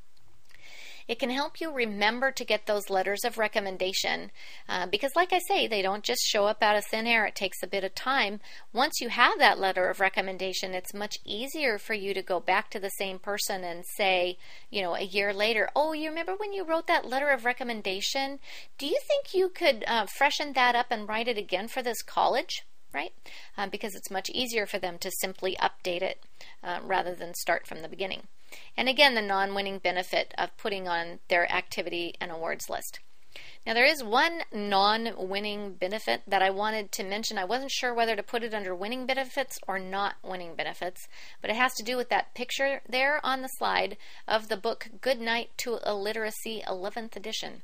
It can help you remember to get those letters of recommendation, uh, because like I say, they don't just show up out of thin air. It takes a bit of time. Once you have that letter of recommendation, it's much easier for you to go back to the same person and say, you know, a year later, oh, you remember when you wrote that letter of recommendation? Do you think you could uh, freshen that up and write it again for this college? Right? Um, because it's much easier for them to simply update it uh, rather than start from the beginning. And again, the non-winning benefit of putting on their activity and awards list. Now, there is one non-winning benefit that I wanted to mention. I wasn't sure whether to put it under winning benefits or not winning benefits, but it has to do with that picture there on the slide of the book Good Night to Illiteracy, eleventh edition.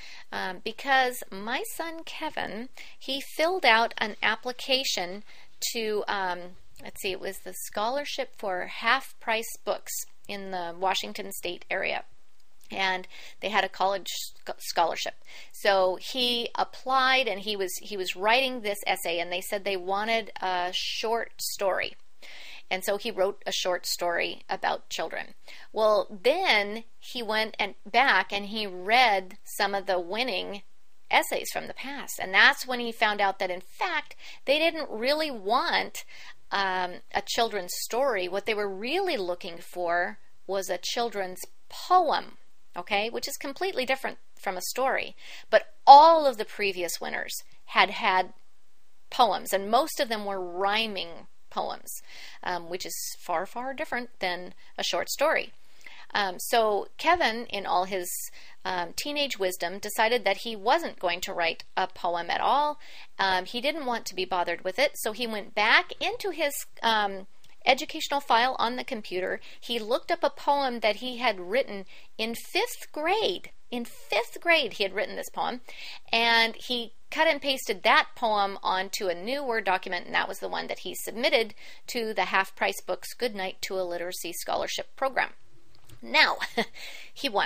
Um, because my son Kevin, he filled out an application to, um, let's see, it was the Scholarship for Half-Price Books in the Washington State area. And they had a college scholarship. So he applied, and he was he was writing this essay, and they said they wanted a short story. And so he wrote a short story about children. Well, then he went and back and he read some of the winning essays from the past. And that's when he found out that, in fact, they didn't really want um, a children's story. What they were really looking for was a children's poem. Okay, which is completely different from a story. But all of the previous winners had had poems, and most of them were rhyming poems, um, which is far, far different than a short story. Um, so Kevin, in all his um, teenage wisdom, decided that he wasn't going to write a poem at all. Um, he didn't want to be bothered with it, so he went back into his um, educational file on the computer. He looked up a poem that he had written in fifth grade. In fifth grade he had written this poem, and he cut and pasted that poem onto a new Word document, and that was the one that he submitted to the Half Price Books Good Night to Illiteracy Scholarship Program. Now, he won.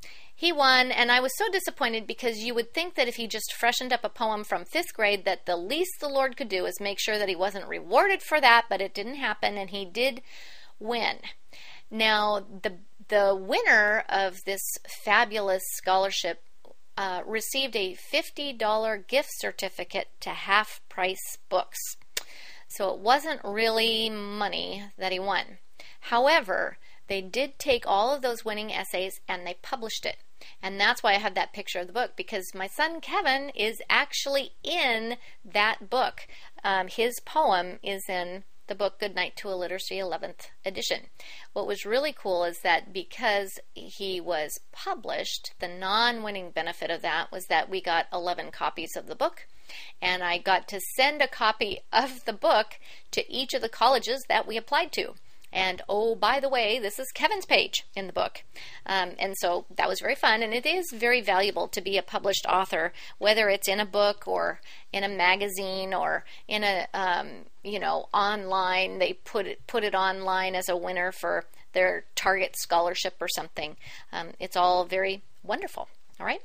He won, and I was so disappointed because you would think that if he just freshened up a poem from fifth grade, that the least the Lord could do is make sure that he wasn't rewarded for that, but it didn't happen, and he did win. Now, the the winner of this fabulous scholarship uh, received a fifty dollars gift certificate to Half Price Books. So it wasn't really money that he won. However, they did take all of those winning essays and they published it. And that's why I have that picture of the book, because my son Kevin is actually in that book. Um, his poem is in the book Good Night to Illiteracy, eleventh edition. What was really cool is that because he was published, the non-winning benefit of that was that we got eleven copies of the book, and I got to send a copy of the book to each of the colleges that we applied to. And oh, by the way, this is Kevin's page in the book. Um, and so that was very fun, and it is very valuable to be a published author, whether it's in a book or in a magazine or in a, um, you know, online. They put it, put it online as a winner for their Target Scholarship or something. Um, it's all very wonderful, all right?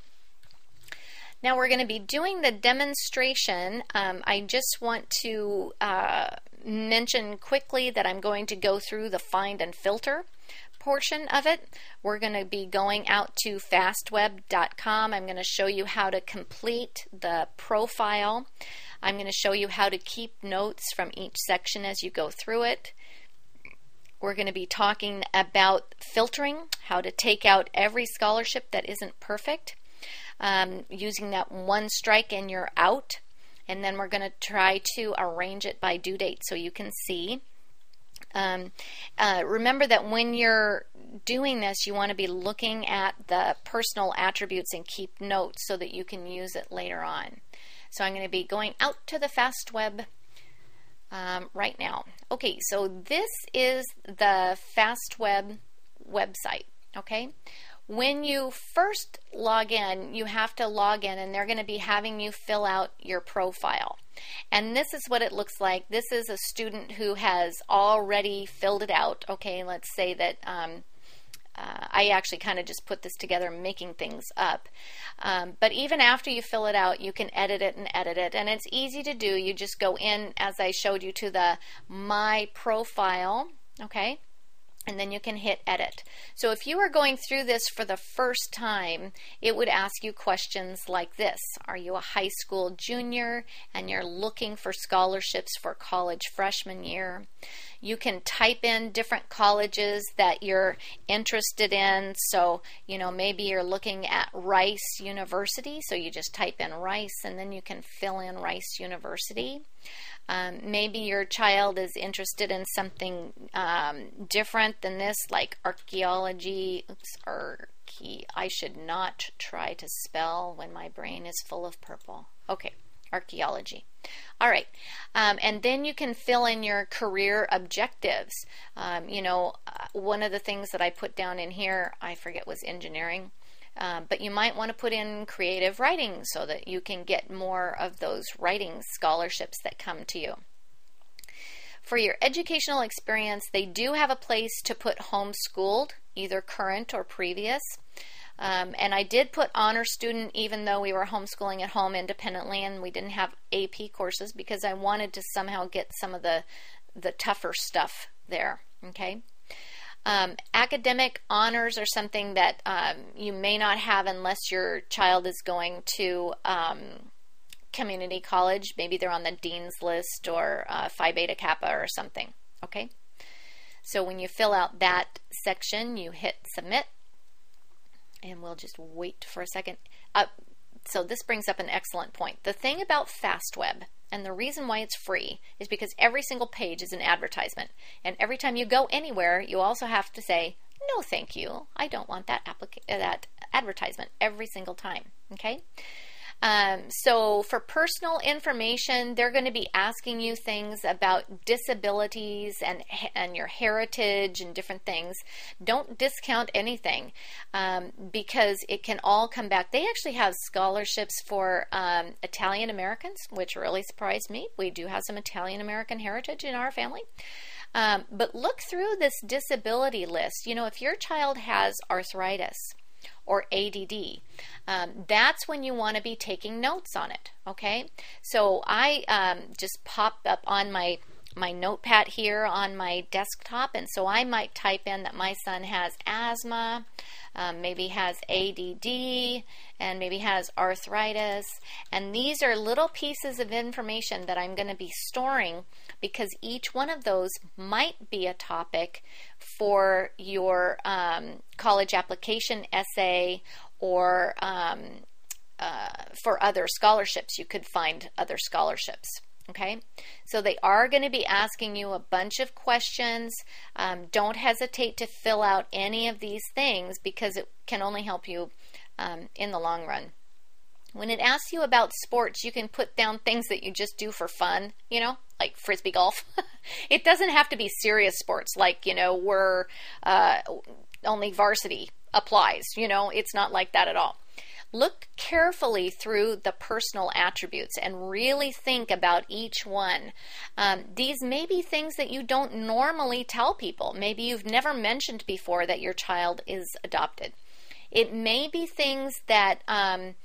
Now we're going to be doing the demonstration. Um, I just want to uh, mention quickly that I'm going to go through the find and filter portion of it. We're going to be going out to fastweb dot com. I'm going to show you how to complete the profile. I'm going to show you how to keep notes from each section as you go through it. We're going to be talking about filtering, how to take out every scholarship that isn't perfect. Um, using that one strike and you're out, and then we're going to try to arrange it by due date so you can see. Um, uh, remember that when you're doing this, you want to be looking at the personal attributes and keep notes so that you can use it later on. So I'm going to be going out to the FastWeb um, right now. Okay, so this is the FastWeb website, okay? When you first log in, you have to log in, and they're going to be having you fill out your profile. And this is what it looks like. This is a student who has already filled it out. Okay, let's say that um, uh, I actually kind of just put this together, making things up. Um, but even after you fill it out, you can edit it and edit it. And it's easy to do. You just go in, as I showed you, to the My Profile, okay? And then you can hit edit. So if you are going through this for the first time, it would ask you questions like this. Are you a high school junior and you're looking for scholarships for college freshman year? You can type in different colleges that you're interested in. So, you know, maybe you're looking at Rice University. So you just type in Rice and then you can fill in Rice University. Um, maybe your child is interested in something um, different than this, like archaeology, oops, archae. I should not try to spell when my brain is full of purple. Okay, archaeology. All right, um, and then you can fill in your career objectives. Um, you know, uh, one of the things that I put down in here, I forget, was engineering. Um, but you might want to put in creative writing so that you can get more of those writing scholarships that come to you. For your educational experience, they do have a place to put homeschooled, either current or previous. Um, and I did put honor student even though we were homeschooling at home independently and we didn't have A P courses, because I wanted to somehow get some of the, the tougher stuff there. Okay. Um, academic honors are something that um, you may not have unless your child is going to um, community college. Maybe they're on the dean's list or uh, Phi Beta Kappa or something. Okay. So when you fill out that section, you hit submit. And we'll just wait for a second. Uh, so this brings up an excellent point. The thing about FastWeb, and the reason why it's free, is because every single page is an advertisement. And every time you go anywhere, you also have to say, no thank you, I don't want that, applica- that advertisement every single time. Okay? Um, so for personal information, they're going to be asking you things about disabilities and and your heritage and different things. Don't discount anything um, because it can all come back. They actually have scholarships for um, Italian Americans, which really surprised me. We do have some Italian American heritage in our family. Um, but look through this disability list. You know, if your child has arthritis or A D D, um, that's when you want to be taking notes on it. Okay, so I um, just popped up on my my notepad here on my desktop, and so I might type in that my son has asthma, um, maybe has A D D, and maybe has arthritis, and these are little pieces of information that I'm going to be storing because each one of those might be a topic for your um, college application essay or um, uh, for other scholarships. You could find other scholarships. Okay, so they are going to be asking you a bunch of questions. Um, don't hesitate to fill out any of these things because it can only help you um, in the long run. When it asks you about sports, you can put down things that you just do for fun, you know, like frisbee golf. It doesn't have to be serious sports like, you know, where uh, only varsity applies. You know, it's not like that at all. Look carefully through the personal attributes and really think about each one. Um, these may be things that you don't normally tell people. Maybe you've never mentioned before that your child is adopted. It may be things that um,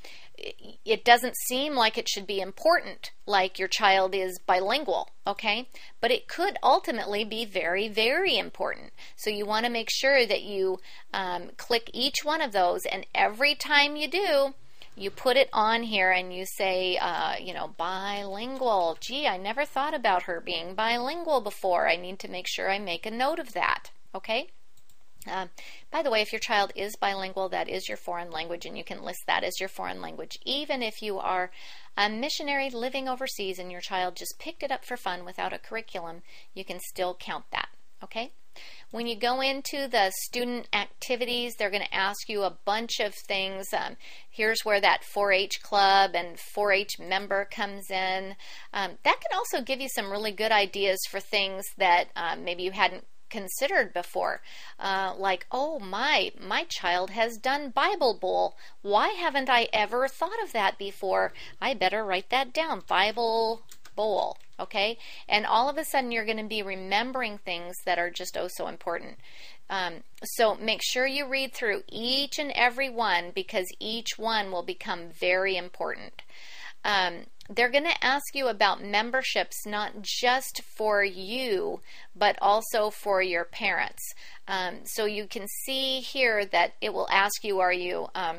it doesn't seem like it should be important, like your child is bilingual, okay? But it could ultimately be very, very important. So you want to make sure that you um, click each one of those, and every time you do, you put it on here and you say, uh, you know, bilingual. Gee, I never thought about her being bilingual before. I need to make sure I make a note of that, okay? Uh, by the way, if your child is bilingual, that is your foreign language, and you can list that as your foreign language. Even if you are a missionary living overseas and your child just picked it up for fun without a curriculum, you can still count that, okay? When you go into the student activities, they're going to ask you a bunch of things. Um, here's where that four H club and four H member comes in. Um, that can also give you some really good ideas for things that um, maybe you hadn't considered before, uh, like, oh my, my child has done Bible Bowl. Why haven't I ever thought of that before? I better write that down, Bible Bowl, okay? And all of a sudden you're going to be remembering things that are just oh so important. Um, so make sure you read through each and every one because each one will become very important. Um, they're going to ask you about memberships, not just for you, but also for your parents. Um, so you can see here that it will ask you, are you, um,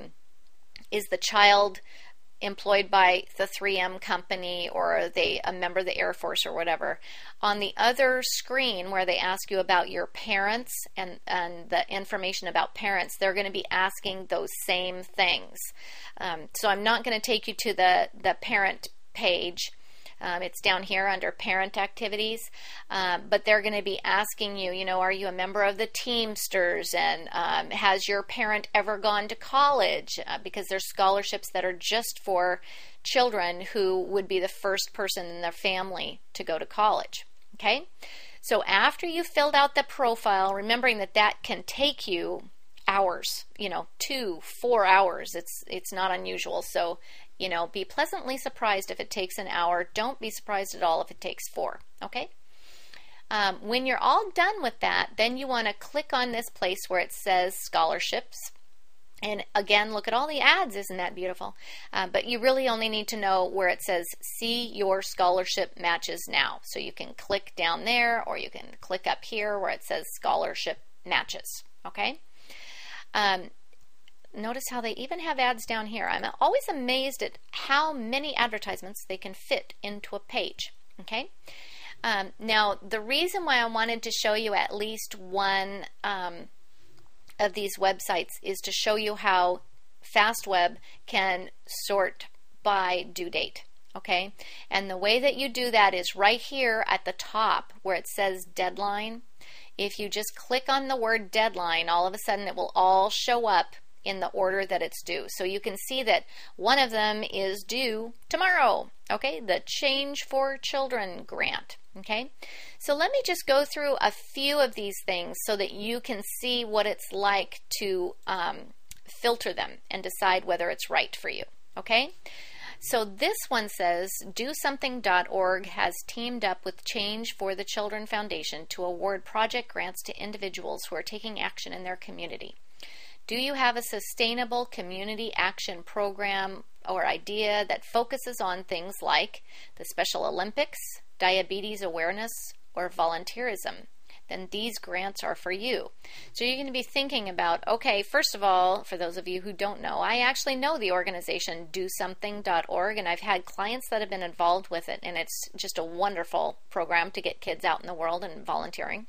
is the child employed by the three M company, or are they a member of the Air Force or whatever? On the other screen where they ask you about your parents and, and the information about parents, they're going to be asking those same things. Um, so I'm not going to take you to the, the parent page Um, it's down here under parent activities, um, but they're going to be asking you, you know, are you a member of the Teamsters, and um, has your parent ever gone to college? Uh, because there's scholarships that are just for children who would be the first person in their family to go to college. Okay, so after you've filled out the profile, remembering that that can take you hours, you know, two, four hours. It's it's not unusual. So, you know, be pleasantly surprised if it takes an hour. Don't be surprised at all if it takes four. Okay. Um, when you're all done with that, then you want to click on this place where it says scholarships. And again, look at all the ads. Isn't that beautiful? Uh, but you really only need to know where it says see your scholarship matches now. So you can click down there, or you can click up here where it says scholarship matches. Okay. Um, notice how they even have ads down here. I'm always amazed at how many advertisements they can fit into a page. Okay. Um, now, the reason why I wanted to show you at least one um, of these websites is to show you how FastWeb can sort by due date. Okay. And the way that you do that is right here at the top where it says deadline. If you just click on the word deadline, all of a sudden it will all show up in the order that it's due. So you can see that one of them is due tomorrow, okay? The Change for Children grant, okay? So let me just go through a few of these things so that you can see what it's like to um, filter them and decide whether it's right for you, okay? So this one says, do something dot org has teamed up with Change for the Children Foundation to award project grants to individuals who are taking action in their community. Do you have a sustainable community action program or idea that focuses on things like the Special Olympics, diabetes awareness, or volunteerism? Then these grants are for you. So you're going to be thinking about, okay, first of all, for those of you who don't know, I actually know the organization do something dot org, and I've had clients that have been involved with it, and it's just a wonderful program to get kids out in the world and volunteering.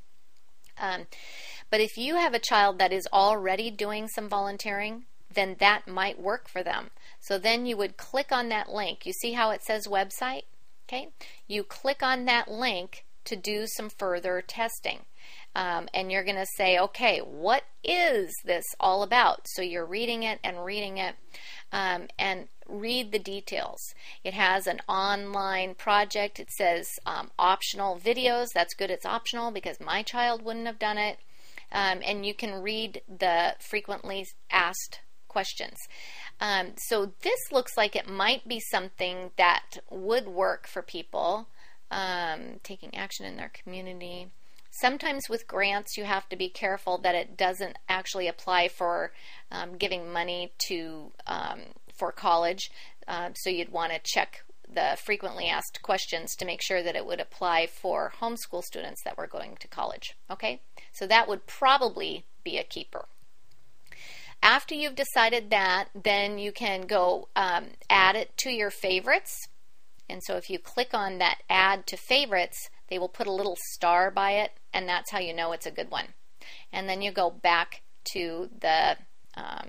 Um, but if you have a child that is already doing some volunteering, then that might work for them. So then you would click on that link. You see how it says website? Okay. You click on that link to do some further testing. Um, and you're going to say, okay, what is this all about? So you're reading it and reading it um, and read the details. It has an online project. It says um, optional videos. That's good. It's optional because my child wouldn't have done it. Um, and you can read the frequently asked questions. Um, so this looks like it might be something that would work for people um, taking action in their community. Sometimes with grants, you have to be careful that it doesn't actually apply for um, giving money to um, for college. Uh, so you'd want to check the frequently asked questions to make sure that it would apply for homeschool students that were going to college. Okay, so that would probably be a keeper. After you've decided that, then you can go um, add it to your favorites. And so if you click on that add to favorites, they will put a little star by it, and that's how you know it's a good one. And then you go back to the, um,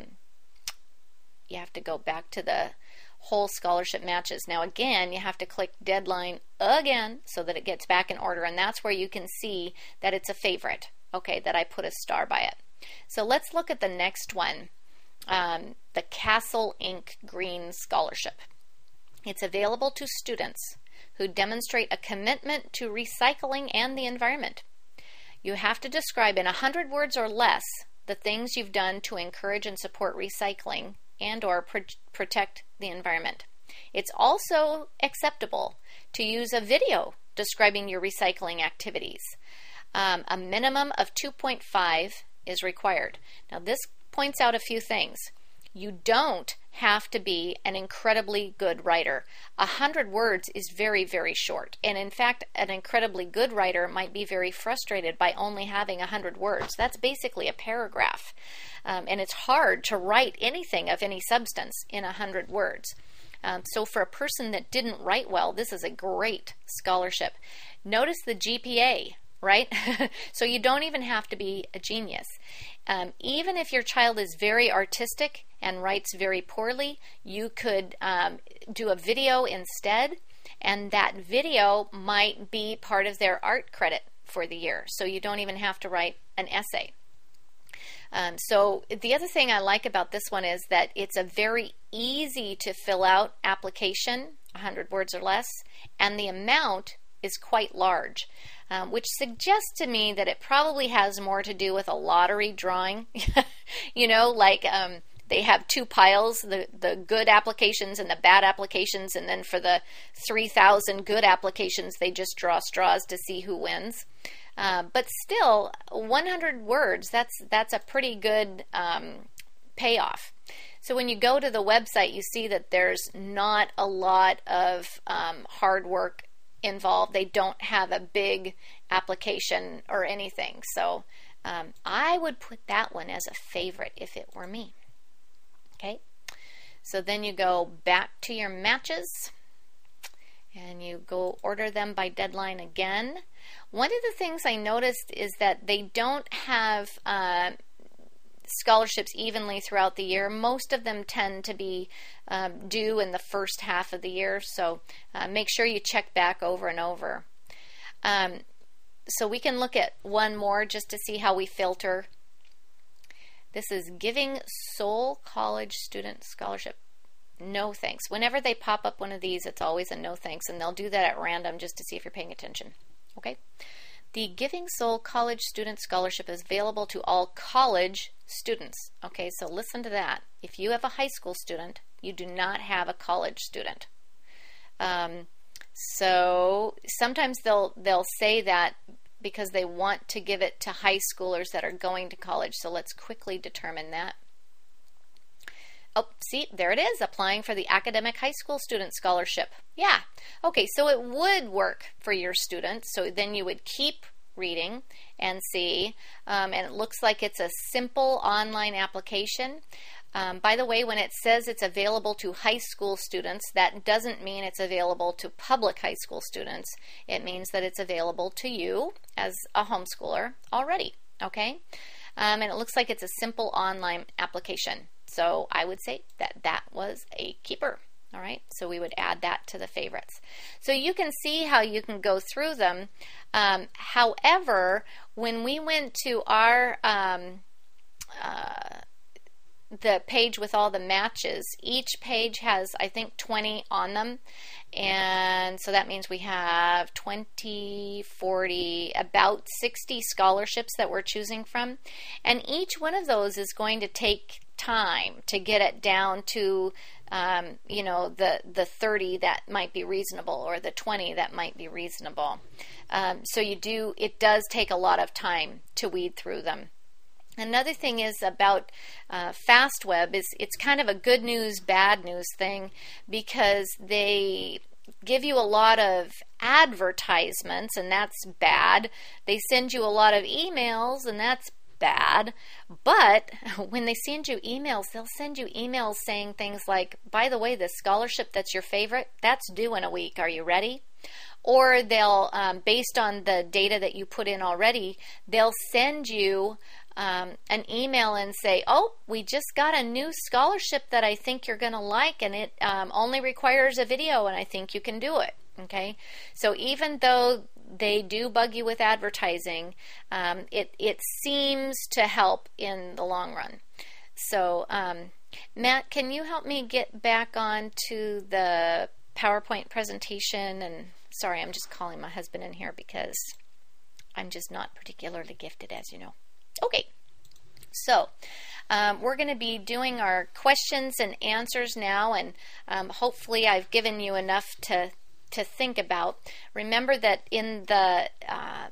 you have to go back to the whole scholarship matches. Now again, you have to click deadline again so that it gets back in order, and that's where you can see that it's a favorite, okay, that I put a star by it. So let's look at the next one, um, the Castle Incorporated Green Scholarship. It's available to students who demonstrate a commitment to recycling and the environment. You have to describe in a hundred words or less the things you've done to encourage and support recycling and or pro- protect the environment. It's also acceptable to use a video describing your recycling activities. Um, a minimum of two point five is required. Now this points out a few things. You don't have to be an incredibly good writer. A hundred words is very, very short. And in fact, an incredibly good writer might be very frustrated by only having a hundred words. That's basically a paragraph. Um, and it's hard to write anything of any substance in a hundred words. Um, so for a person that didn't write well, this is a great scholarship. Notice the G P A, right? So you don't even have to be a genius. Um, even if your child is very artistic and writes very poorly, you could um, do a video instead and that video might be part of their art credit for the year, so you don't even have to write an essay. Um, so the other thing I like about this one is that it's a very easy to fill out application, one hundred words or less, and the amount is quite large, um, which suggests to me that it probably has more to do with a lottery drawing. You know, like um, they have two piles, the, the good applications and the bad applications, and then for the three thousand good applications, they just draw straws to see who wins. Uh, but still, one hundred words, that's that's a pretty good um, payoff. So when you go to the website, you see that there's not a lot of um, hard work involved. They don't have a big application or anything. So um, I would put that one as a favorite if it were me. Okay, so then you go back to your matches and you go order them by deadline again. One of the things I noticed is that they don't have uh, scholarships evenly throughout the year. Most of them tend to be um, due in the first half of the year, so uh, make sure you check back over and over. Um, so we can look at one more just to see how we filter. This is Giving Soul College Student Scholarship. No thanks. Whenever they pop up one of these, it's always a no thanks, and they'll do that at random just to see if you're paying attention. Okay? The Giving Soul College Student Scholarship is available to all college students. Okay, so listen to that. If you have a high school student, you do not have a college student. Um, so sometimes they'll they'll say that because they want to give it to high schoolers that are going to college. So let's quickly determine that. Oh, see, there it is, applying for the Academic High School Student Scholarship. Yeah, okay, so it would work for your student, so then you would keep reading and see, um, and it looks like it's a simple online application. Um, by the way, when it says it's available to high school students, that doesn't mean it's available to public high school students. It means that it's available to you as a homeschooler already, okay? Um, and it looks like it's a simple online application. So I would say that that was a keeper. All right, so we would add that to the favorites. So you can see how you can go through them. Um, however, when we went to our um, uh, the page with all the matches, each page has, I think, twenty on them. And so that means we have twenty, forty, about sixty scholarships that we're choosing from. And each one of those is going to take time to get it down to, um, you know, the, the thirty that might be reasonable, or the twenty that might be reasonable. Um, so you do, it does take a lot of time to weed through them. Another thing is about uh, FastWeb is it's kind of a good news, bad news thing, because they give you a lot of advertisements, and that's bad. They send you a lot of emails, and that's bad. But when they send you emails, they'll send you emails saying things like, by the way, the scholarship that's your favorite, that's due in a week. Are you ready? Or they'll, um, based on the data that you put in already, they'll send you um, an email and say, oh, we just got a new scholarship that I think you're going to like, and it um, only requires a video, and I think you can do it. Okay, so even though they do bug you with advertising, um, it, it seems to help in the long run. So, um, Matt, can you help me get back on to the PowerPoint presentation? And sorry, I'm just calling my husband in here because I'm just not particularly gifted, as you know. Okay, so um, we're going to be doing our questions and answers now, and um, hopefully I've given you enough to to think about. Remember that in the uh,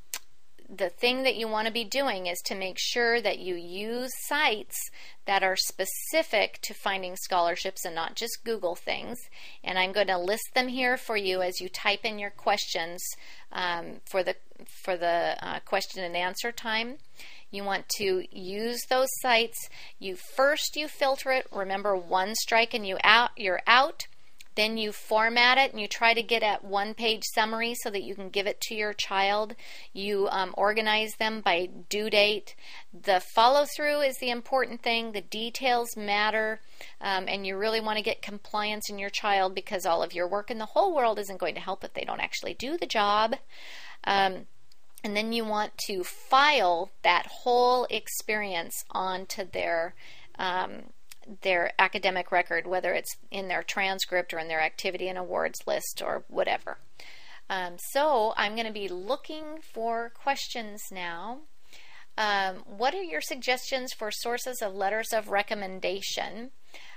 the thing that you want to be doing is to make sure that you use sites that are specific to finding scholarships and not just Google things. And I'm going to list them here for you as you type in your questions um, for the for the uh, question and answer time. You want to use those sites. You first you filter it. Remember, one strike and you out. You're out. Then you format it and you try to get at one-page summary so that you can give it to your child. You um, organize them by due date. The follow-through is the important thing. The details matter, um, and you really want to get compliance in your child, because all of your work in the whole world isn't going to help if they don't actually do the job. Um, and then you want to file that whole experience onto their um, their academic record, whether it's in their transcript or in their activity and awards list or whatever. Um, so I'm going to be looking for questions now. Um, what are your suggestions for sources of letters of recommendation?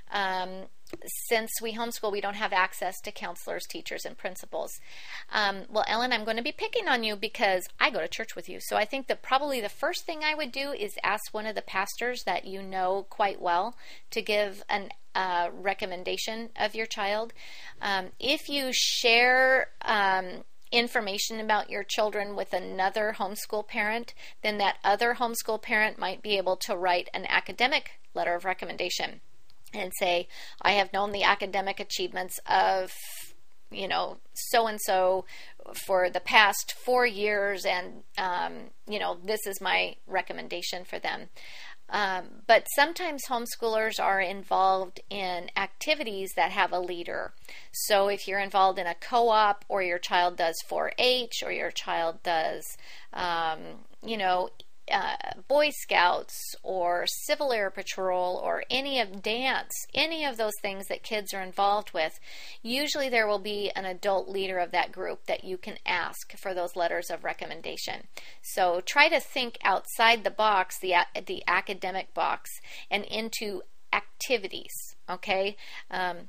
Um, since we homeschool, we don't have access to counselors, teachers, and principals. Um, well, Ellen, I'm going to be picking on you because I go to church with you. So I think that probably the first thing I would do is ask one of the pastors that you know quite well to give an uh, recommendation of your child. Um, if you share um, information about your children with another homeschool parent, then that other homeschool parent might be able to write an academic letter of recommendation and say, I have known the academic achievements of, you know, so-and-so for the past four years, and, um, you know, this is my recommendation for them. Um, but sometimes homeschoolers are involved in activities that have a leader. So if you're involved in a co-op, or your child does four H, or your child does, um, you know, Uh, Boy Scouts or Civil Air Patrol or any of dance, any of those things that kids are involved with, usually there will be an adult leader of that group that you can ask for those letters of recommendation. So try to think outside the box, the, the academic box, and into activities, okay? Um,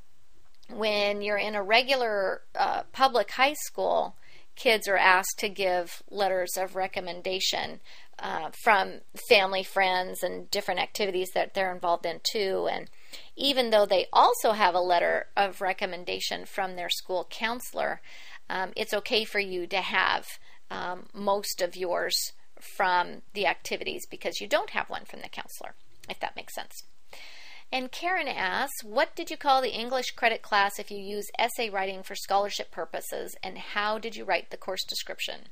when you're in a regular uh, public high school, kids are asked to give letters of recommendation uh, from family, friends, and different activities that they're involved in too. And even though they also have a letter of recommendation from their school counselor, um, it's okay for you to have um, most of yours from the activities because you don't have one from the counselor, if that makes sense. And Karen asks, what did you call the English credit class if you use essay writing for scholarship purposes, and how did you write the course description?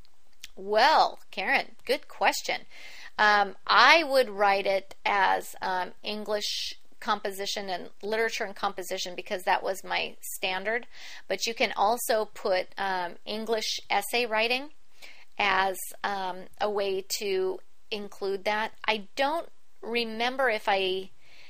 Well, Karen, good question. Um, I would write it as um, English composition and literature and composition because that was my standard. But you can also put um, English essay writing as um, a way to include that. I don't remember if I...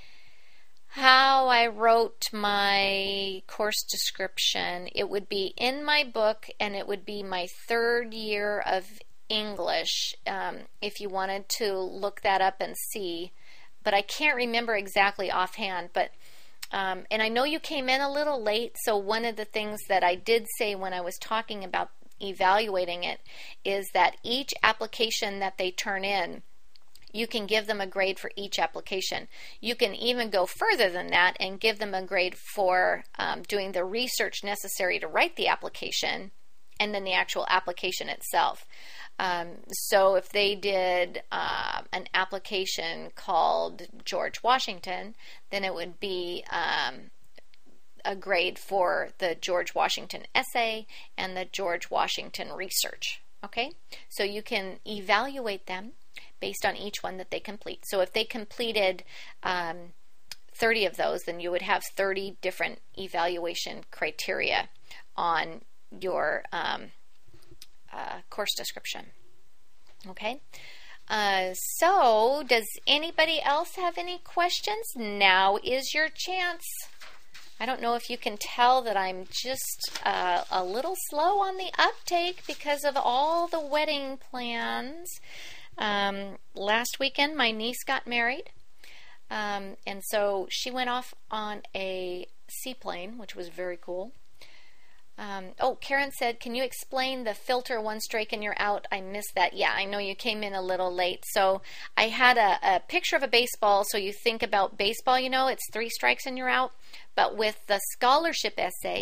how I wrote my course description. It would be in my book, and it would be my third year of English, um, if you wanted to look that up and see. But I can't remember exactly offhand. But um, and I know you came in a little late, so one of the things that I did say when I was talking about evaluating it is that each application that they turn in, you can give them a grade for each application. You can even go further than that and give them a grade for um, doing the research necessary to write the application and then the actual application itself. Um, so if they did uh, an application called George Washington, then it would be um, a grade for the George Washington essay and the George Washington research. Okay? So you can evaluate them based on each one that they complete. So if they completed um, thirty of those, then you would have thirty different evaluation criteria on your um, uh, course description. Okay? Uh, so does anybody else have any questions? Now is your chance. I don't know if you can tell that I'm just uh, a little slow on the uptake because of all the wedding plans. Um, last weekend, my niece got married, um, and so she went off on a seaplane, which was very cool. Um, oh, Karen said, can you explain the filter one strike and you're out? I missed that. Yeah, I know you came in a little late. So I had a, a picture of a baseball, so you think about baseball, you know, it's three strikes and you're out. But with the scholarship essay,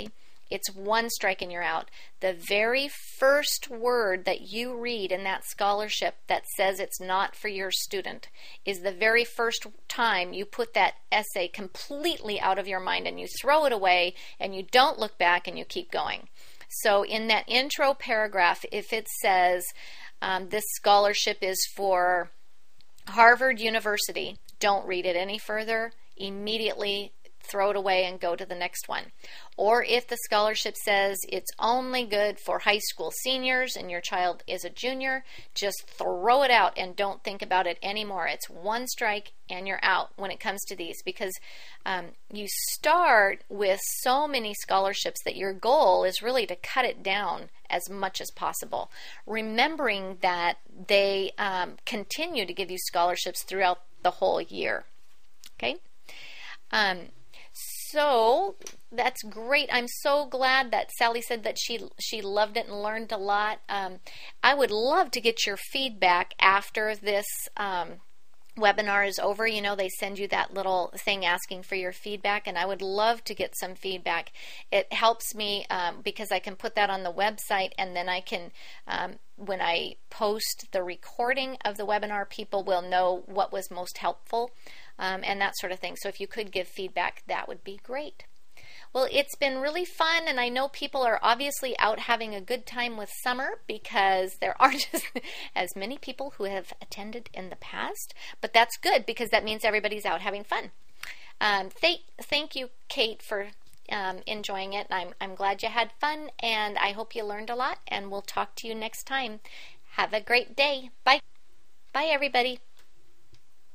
It's one strike and you're out. The very first word that you read in that scholarship that says it's not for your student is the very first time you put that essay completely out of your mind, and you throw it away and you don't look back and you keep going. So in that intro paragraph, if it says um, this scholarship is for Harvard University, don't read it any further. Immediately throw it away and go to the next one. Or if the scholarship says it's only good for high school seniors and your child is a junior, just throw it out and don't think about it anymore. It's one strike and you're out when it comes to these, because um, you start with so many scholarships that your goal is really to cut it down as much as possible, remembering that they um, continue to give you scholarships throughout the whole year. Okay? Um, so that's great. I'm so glad that Sally said that she she loved it and learned a lot. Um, I would love to get your feedback after this um, webinar is over. You know, they send you that little thing asking for your feedback, and I would love to get some feedback. It helps me um, because I can put that on the website, and then I can, um, when I post the recording of the webinar, people will know what was most helpful. Um, and that sort of thing. So if you could give feedback, that would be great. Well, it's been really fun, and I know people are obviously out having a good time with summer because there aren't as many people who have attended in the past. But that's good because that means everybody's out having fun. Um, th- thank you, Kate, for um, enjoying it. I'm, I'm glad you had fun, and I hope you learned a lot, and we'll talk to you next time. Have a great day. Bye. Bye, everybody.